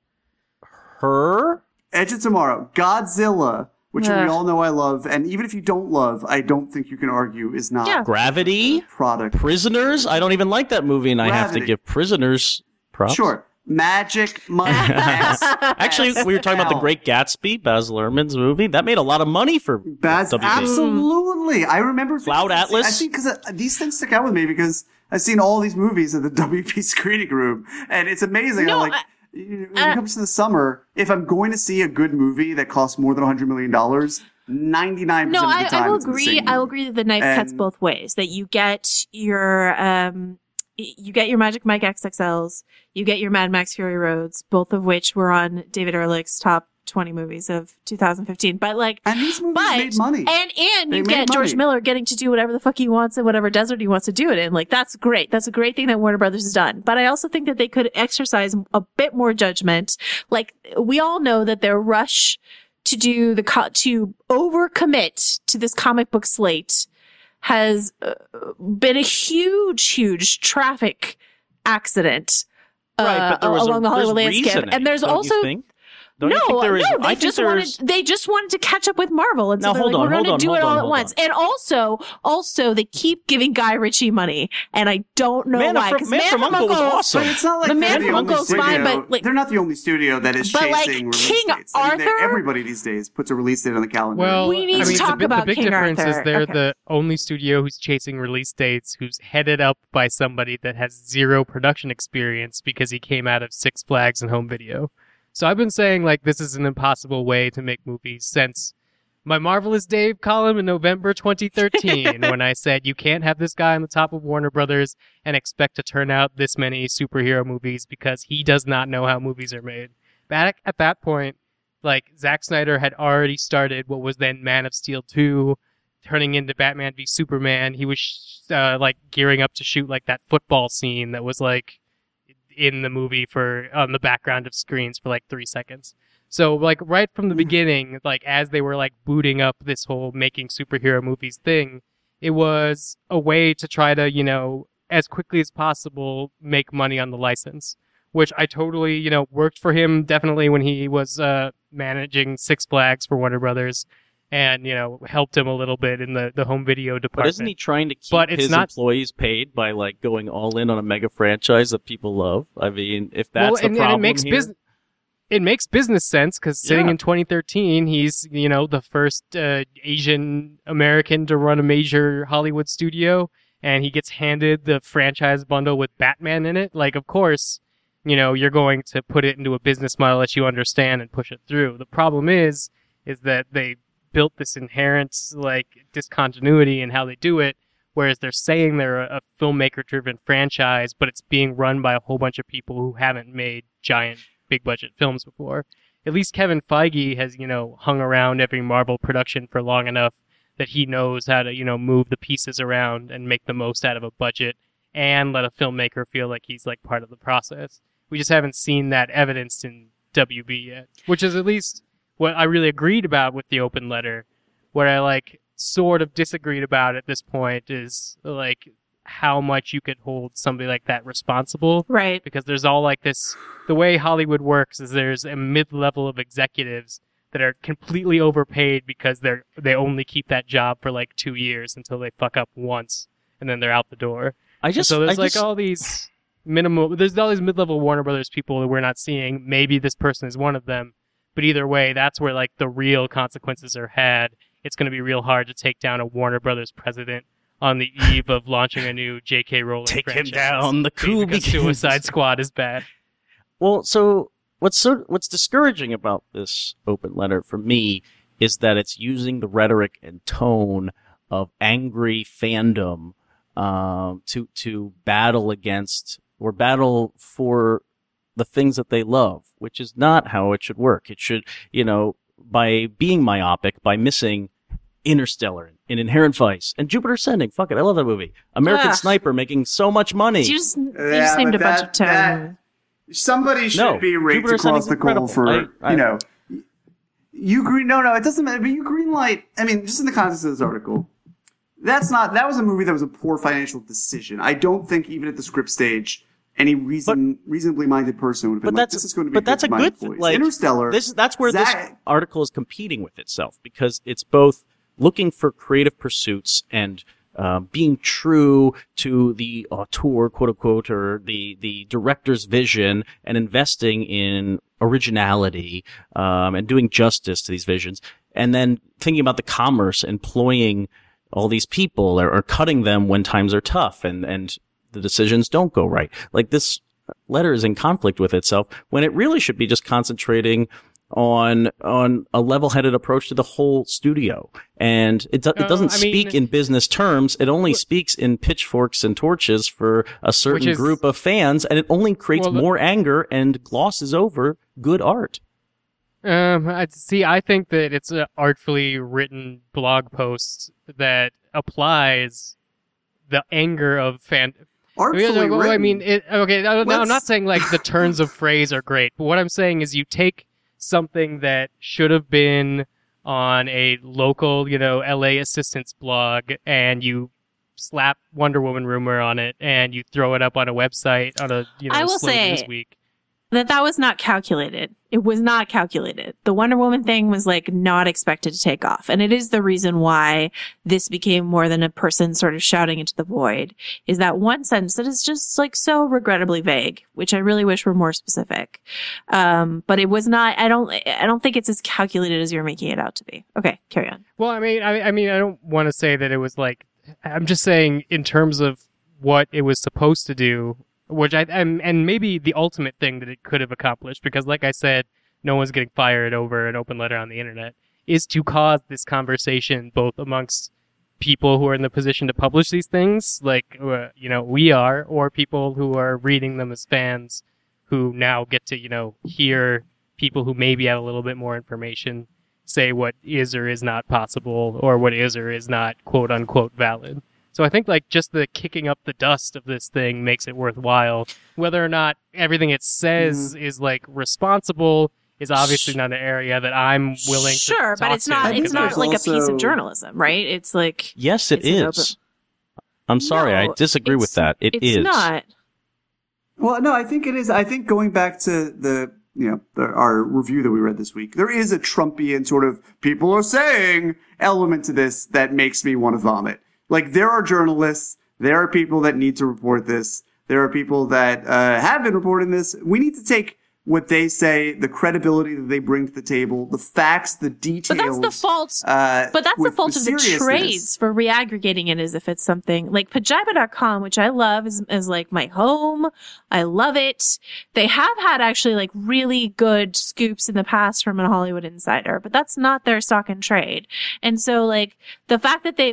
Edge of Tomorrow. Godzilla, which we all know I love, and even if you don't love, I don't think you can argue is not Gravity? Product. Prisoners? I don't even like that movie, and Gravity. I have to give Prisoners props. Sure. Magic, money, Actually, we were talking about The Great Gatsby, Baz Luhrmann's movie. That made a lot of money for WB. Absolutely. I remember Cloud Atlas. I think because these things stick out with me because I've seen all these movies in the WB screening room, and it's amazing. No, when it comes to the summer, if I'm going to see a good movie that costs more than $100 million, 99% of the time, I will agree. I will agree that the knife cuts both ways. That you get your Magic Mike XXLs, you get your Mad Max Fury Roads, both of which were on David Ehrlich's top 20 movies of 2015. But and these movies made money. And you get George Miller getting to do whatever the fuck he wants in whatever desert he wants to do it in. Like, that's great. That's a great thing that Warner Brothers has done. But I also think that they could exercise a bit more judgment. Like, we all know that their rush to do to overcommit to this comic book slate has been a huge traffic accident right, but there was along the Hollywood landscape. And there's also Don't you think there is? No, I think there's. they just wanted to catch up with Marvel, and so Now, they're hold like, on, we're going hold to do on, it hold all on, at hold once. And also, they keep giving Guy Ritchie money, and I don't know Man why. from 'Cause Man from Uncle was awesome. But it's not like The they're Man the from only Uncle is fine, studio- but, like- they're not the only studio that is But, like, chasing release King dates. I mean, Arthur? everybody these days puts a release date on the calendar. Well, We need I to mean, talk the, about the big King difference is Arthur. they're Okay. the only studio who's chasing release dates, who's headed up by somebody that has zero production experience because he came out of Six Flags and home video. So I've been saying, like, this is an impossible way to make movies since my Marvelous Dave column in November 2013 when I said you can't have this guy on the top of Warner Brothers and expect to turn out this many superhero movies because he does not know how movies are made. Back at that point, like, Zack Snyder had already started what was then Man of Steel 2, turning into Batman v Superman. He was, like, gearing up to shoot, like, that football scene that was, like, in the movie on the background of screens for, like, 3 seconds. So, like, right from the beginning, like, as they were, like, booting up this whole making superhero movies thing, it was a way to try to, you know, as quickly as possible, make money on the license. Which I totally, you know, worked for him definitely when he was managing Six Flags for Warner Brothers, and, you know, helped him a little bit in the home video department. But isn't he trying to keep But it's his not- employees paid by, like, going all in on a mega franchise that people love? I mean, if that's the problem and it makes here... it makes business sense because sitting Yeah. in 2013, he's, you know, the first Asian American to run a major Hollywood studio, and he gets handed the franchise bundle with Batman in it. Like, of course, you know, you're going to put it into a business model that you understand and push it through. The problem is that they built this inherent, like, discontinuity in how they do it, whereas they're saying they're a filmmaker-driven franchise, but it's being run by a whole bunch of people who haven't made giant, big-budget films before. At least Kevin Feige has, you know, hung around every Marvel production for long enough that he knows how to, you know, move the pieces around and make the most out of a budget and let a filmmaker feel like he's, like, part of the process. We just haven't seen that evidenced in WB yet, which is at least what I really agreed about with the open letter. What I, like, sort of disagreed about at this point is, like, how much you could hold somebody like that responsible. Right. Because there's all, like, this... The way Hollywood works is there's a mid-level of executives that are completely overpaid because they only keep that job for, like, 2 years until they fuck up once, and then they're out the door. So there's all these mid-level Warner Brothers people that we're not seeing. Maybe this person is one of them. But either way, that's where, like, the real consequences are had. It's going to be real hard to take down a Warner Brothers president on the eve of launching a new J.K. Rowling Take franchise. him down, the coup because begins. Suicide Squad is bad. Well, so what's discouraging about this open letter for me is that it's using the rhetoric and tone of angry fandom to battle against or battle for the things that they love, which is not how it should work. It should, you know, by being myopic, by missing Interstellar and Inherent Vice and Jupiter Ascending. Fuck it, I love that movie. American Ugh. Sniper making so much money. You just Yeah, named a but bunch of terms. Somebody should No, be raked Jupiter across Ascending's the coal incredible. for, I- you know, you green. No, it doesn't matter. But you green light. I mean, just in the context of this article, that was a movie that was a poor financial decision. I don't think even at the script stage, any reasonably minded person would have been like, this is going to be that's a for my good employees. like Interstellar. That's where this article is competing with itself because it's both looking for creative pursuits and being true to the auteur, quote unquote, or the director's vision and investing in originality and doing justice to these visions, and then thinking about the commerce, employing all these people or cutting them when times are tough and the decisions don't go right. Like this letter is in conflict with itself when it really should be just concentrating on a level-headed approach to the whole studio. And it doesn't speak in business terms. It only speaks in pitchforks and torches for a certain group of fans, and it only creates more anger and glosses over good art. I think that it's an artfully written blog post that applies the anger of fan. Artfully written. I mean, I'm not saying like the turns of phrase are great, but what I'm saying is you take something that should have been on a local, LA assistance blog, and you slap Wonder Woman rumor on it, and you throw it up on a website on a, I will slow say, news week. That was not calculated. It was not calculated. The Wonder Woman thing was like not expected to take off. And it is the reason why this became more than a person sort of shouting into the void, is that one sentence that is just like so regrettably vague, which I really wish were more specific. But it was not, I don't think it's as calculated as you're making it out to be. Okay, carry on. Well, I mean, I don't want to say that it was like, I'm just saying in terms of what it was supposed to do, which and maybe the ultimate thing that it could have accomplished, because like I said, no one's getting fired over an open letter on the internet, is to cause this conversation both amongst people who are in the position to publish these things, like, we are, or people who are reading them as fans who now get to, hear people who maybe have a little bit more information say what is or is not possible, or what is or is not quote unquote valid. So I think like just the kicking up the dust of this thing makes it worthwhile. Whether or not everything it says is like responsible is obviously not an area that I'm willing to talk but it's not like a piece of journalism, right? It's like, yes, it is. I'm sorry, I disagree with that. It's not. Well, no, I think it is. I think going back to our review that we read this week, there is a Trumpian sort of people are saying element to this that makes me want to vomit. Like, there are journalists, there are people that need to report this, there are people that have been reporting this. We need to take what they say, the credibility that they bring to the table, the facts, the details. But that's the fault. But that's the fault of the trades for reaggregating it as if it's something like Pajiba.com, which I love is like my home. I love it. They have had actually like really good scoops in the past from a Hollywood insider, but that's not their stock and trade. And so like the fact that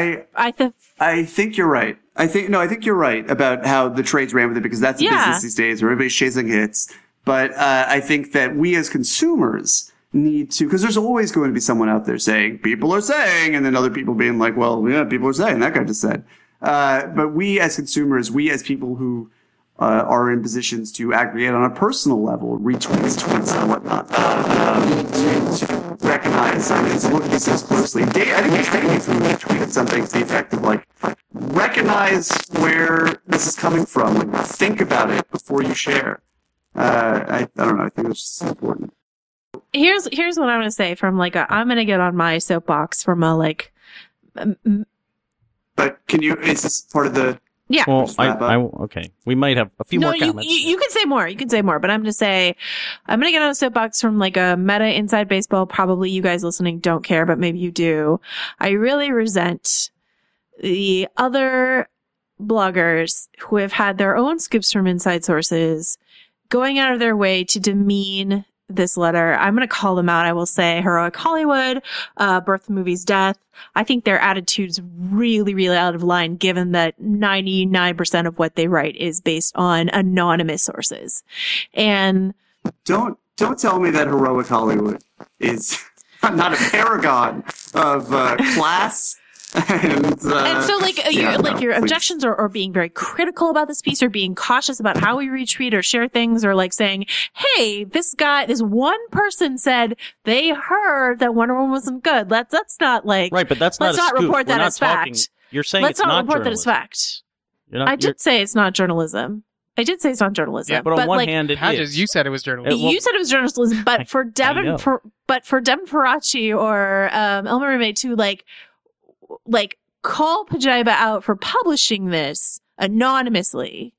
I think you're right. I think you're right about how the trades ran with it, because that's a business these days where everybody's chasing hits. But I think that we as consumers need to, because there's always going to be someone out there saying, people are saying, and then other people being like, well, yeah, people are saying, that guy just said. But we as consumers, we as people who are in positions to aggregate on a personal level, retweets, tweets, and whatnot, to recognize, to look at these things closely. I think he's taking me through tweeted something to the effect of like, recognize where this is coming from, like, think about it before you share. I don't know. I think it's just important. Here's what I'm going to say from like I'm going to get on my soapbox from a like. But is this part of the? Yeah. Well, okay. We might have a few more comments. You can say more. You can say more. But I'm going to say, I'm going to get on a soapbox from like a meta inside baseball. Probably you guys listening don't care, but maybe you do. I really resent the other bloggers who have had their own scoops from inside sources going out of their way to demean this letter. I'm going to call them out. I will say Heroic Hollywood, Birth Movies Death. I think their attitude's really, really out of line, given that 99% of what they write is based on anonymous sources. And don't tell me that Heroic Hollywood is not a paragon of class. And so your objections are being very critical about this piece, or being cautious about how we retweet or share things, or like saying, hey, this one person said they heard that Wonder Woman wasn't good. That's not like, right, but that's not let's not report that as fact. You're saying let's it's not not report journalism. that as fact. I did say it's not journalism. I did say it's not journalism. Yeah, but on one hand, it is. You said it was journalism. You said it was journalism, but for Devin Faraci or Elmer Rime to like call Pajiba out for publishing this anonymously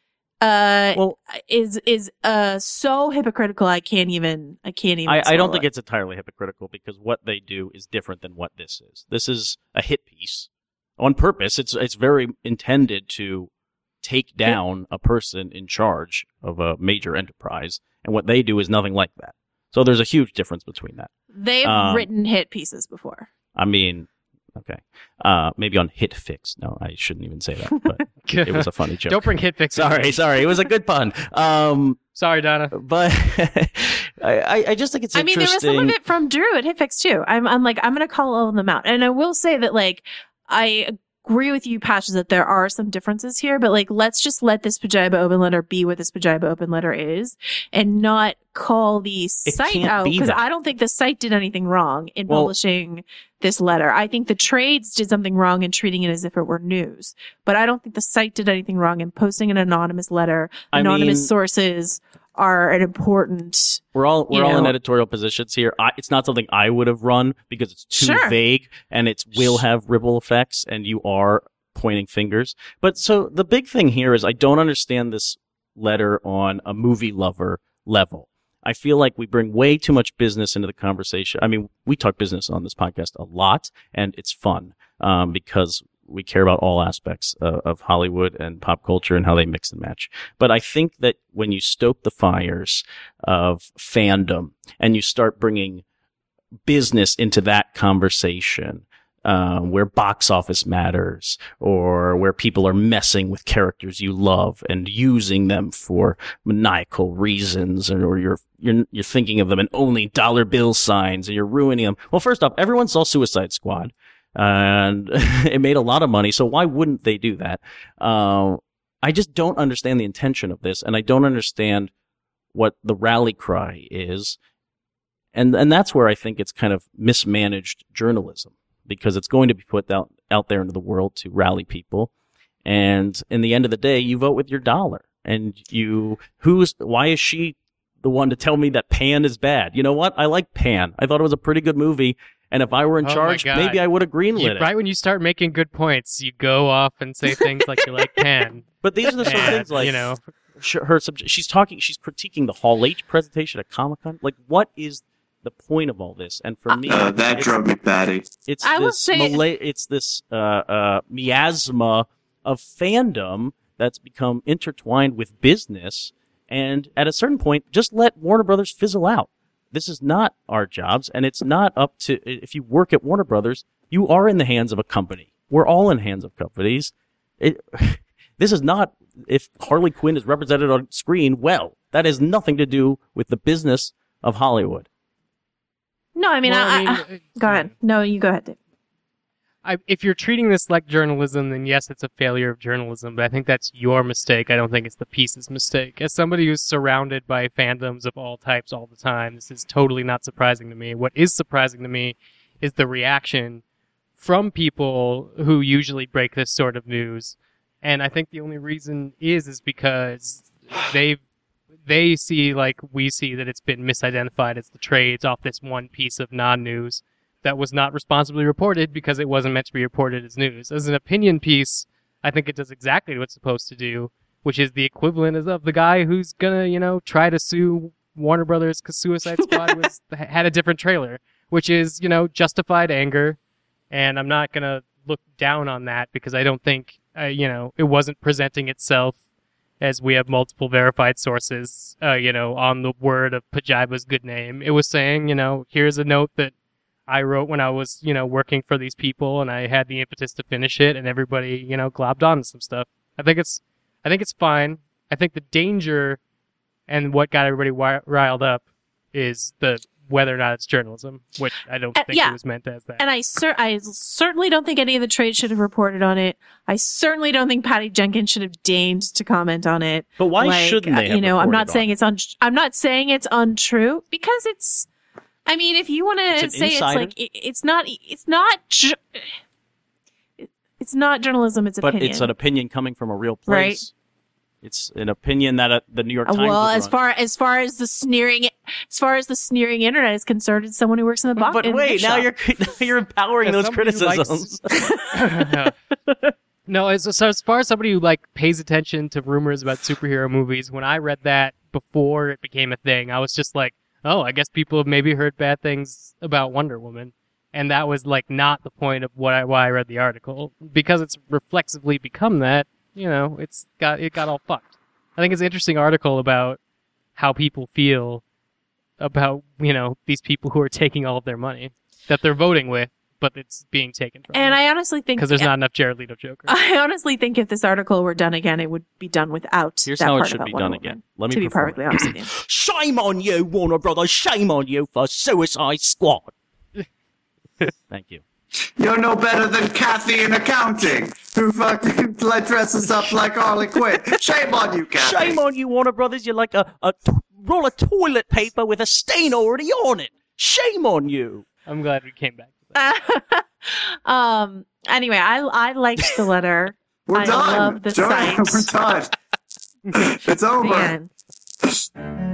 is so hypocritical. I can't even I don't think it's entirely hypocritical, because what they do is different than what this is. This is a hit piece on purpose. It's very intended to take down a person in charge of a major enterprise, and what they do is nothing like that. So there's a huge difference between that. They've written hit pieces before. I mean, okay. Maybe on HitFix. No, I shouldn't even say that, but it was a funny joke. Don't bring HitFix. Sorry. It was a good pun. Sorry, Donna. But I just think it's interesting. I mean, there was some of it from Drew at HitFix too. I'm going to call all of them out. And I will say that, like, I agree with you, Patches, that there are some differences here, but like, let's just let this Pajiba open letter be what this Pajiba open letter is, and not call the site out, because I don't think the site did anything wrong in publishing this letter. I think the trades did something wrong in treating it as if it were news, but I don't think the site did anything wrong in posting an anonymous letter. Anonymous sources are an important. We're all in editorial positions here. It's not something I would have run because it's too vague and it will have ripple effects, and you are pointing fingers. But so the big thing here is I don't understand this letter on a movie lover level. I feel like we bring way too much business into the conversation. I mean, we talk business on this podcast a lot, and it's fun because we care about all aspects of Hollywood and pop culture and how they mix and match. But I think that when you stoke the fires of fandom and you start bringing business into that conversation, where box office matters or where people are messing with characters you love and using them for maniacal reasons, or you're thinking of them in only dollar bill signs and you're ruining them. Well, first off, everyone saw Suicide Squad. And it made a lot of money, so why wouldn't they do that? I just don't understand the intention of this, and I don't understand what the rally cry is. And that's where I think it's kind of mismanaged journalism, because it's going to be put out there into the world to rally people. And in the end of the day, you vote with your dollar. And why is she the one to tell me that Pan is bad? You know what? I like Pan. I thought it was a pretty good movie. And if I were in charge, maybe I would have greenlit it. Right when you start making good points, you go off and say things like you like Pan. But these are the sort of things like, she's critiquing the Hall H presentation at Comic-Con. Like, what is the point of all this? And for me, that drove me batty. It's this miasma of fandom that's become intertwined with business. And at a certain point, just let Warner Brothers fizzle out. This is not our jobs, and it's not up to, if you work at Warner Brothers, you are in the hands of a company. We're all in hands of companies. This is not, if Harley Quinn is represented on screen, well, that has nothing to do with the business of Hollywood. No, I mean, go ahead. No, you go ahead, Dave. If you're treating this like journalism, then yes, it's a failure of journalism, but I think that's your mistake. I don't think it's the piece's mistake. As somebody who's surrounded by fandoms of all types all the time, this is totally not surprising to me. What is surprising to me is the reaction from people who usually break this sort of news. And I think the only reason is because they see, like we see, that it's been misidentified as the trades off this one piece of non-news that was not responsibly reported because it wasn't meant to be reported as news. As an opinion piece, I think it does exactly what it's supposed to do, which is the equivalent of the guy who's gonna, try to sue Warner Brothers because Suicide Squad had a different trailer, which is, justified anger. And I'm not gonna look down on that because I don't think, it wasn't presenting itself as we have multiple verified sources, on the word of Pajiba's good name. It was saying, here's a note that I wrote when I was, working for these people, and I had the impetus to finish it, and everybody, globbed on to some stuff. I think it's fine. I think the danger and what got everybody riled up is whether or not it's journalism, which I don't think it was meant as that. And I certainly don't think any of the trades should have reported on it. I certainly don't think Patty Jenkins should have deigned to comment on it. But why shouldn't they have I'm not saying I'm not saying it's untrue, because it's, I mean, if you want to say insider. It's like, it's not journalism, it's opinion. But it's an opinion coming from a real place. Right. It's an opinion that the New York Times. Well, as far as the sneering internet is concerned, it's someone who works in the box. But wait, now you're empowering those criticisms. No, as far as somebody who pays attention to rumors about superhero movies, when I read that before it became a thing, I was just like, oh, I guess people have maybe heard bad things about Wonder Woman. And that was not the point of why I read the article. Because it's reflexively become that, it got all fucked. I think it's an interesting article about how people feel about, these people who are taking all of their money that they're voting with, but it's being taken from them. I honestly think, because there's not enough Jared Leto Joker. I honestly think if this article were done again, it would be done without Here's that how part it should about be Wonder done Woman, again. Let me to be perfectly honest with you. Shame on you, Warner Brothers. Shame on you for Suicide Squad. Thank you. You're no better than Kathy in accounting, who fucking dresses up like Harley Quinn. Shame on you, Kathy. Shame on you, Warner Brothers. You're like a roll of toilet paper with a stain already on it. Shame on you. I'm glad we came back to that. Anyway, I liked the letter. We're done. Love the site. We're done. It's over. Man.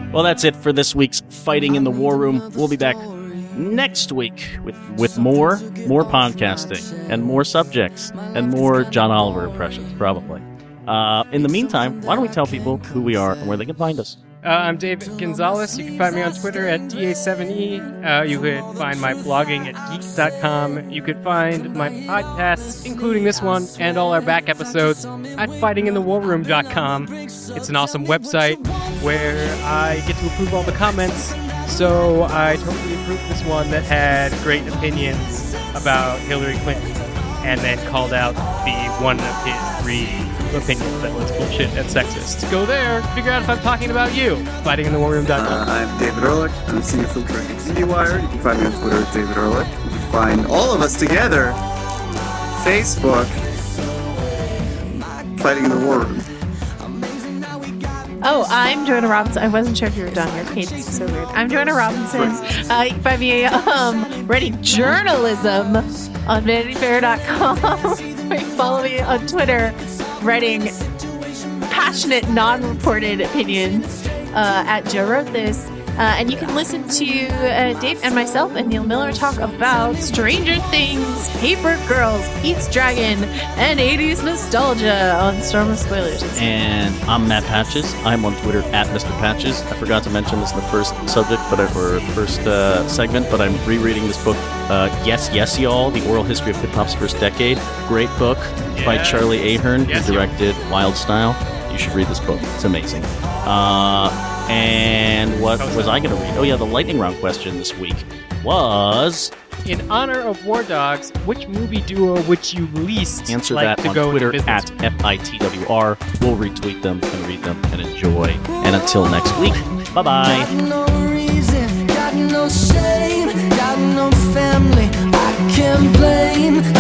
Well, that's it for this week's Fighting in the War Room. We'll be back next week with more podcasting and more subjects and more John Oliver impressions, probably. In the meantime, why don't we tell people who we are and where they can find us? I'm David Gonzalez. You can find me on Twitter at DA7E. You could find my blogging at geeks.com. You could find my podcasts, including this one and all our back episodes, at fightinginthewarroom.com. It's an awesome website where I get to approve all the comments. So I totally approved this one that had great opinions about Hillary Clinton and then called out the one of his 3 opinions that was bullshit and sexist. Go there, figure out if I'm talking about you. Fightinginthewarroom.com. I'm David Ehrlich. I'm a senior filter at IndieWire. You can find me on Twitter at David Ehrlich. You can find all of us together, Facebook, Fighting in the War Room. Oh, I'm Joanna Robinson. I wasn't sure if you were done. Your page is so weird. I'm Joanna Robinson. You can find me writing journalism on VanityFair.com. You can follow me on Twitter, writing passionate, non-reported opinions at Joe Wrote This. And you can listen to Dave and myself and Neil Miller talk about Stranger Things, Paper Girls, Pete's Dragon, and 80s nostalgia on Storm of Spoilers. And I'm Matt Patches. I'm on Twitter at Mr. Patches. I forgot to mention this in the first subject, segment, but I'm rereading this book, Yes, Yes, Y'all, The Oral History of Hip-Hop's First Decade. Great book by Charlie Ahern, who directed Wild Style. You should read this book. It's amazing. And what was I going to read? Oh, yeah, the lightning round question this week was... In honor of War Dogs, which movie duo would you least answer like that to on go Twitter in at FITWR. We'll retweet them and read them and enjoy. And until next week, bye-bye. Got no reason, got no shame, got no family I can blame.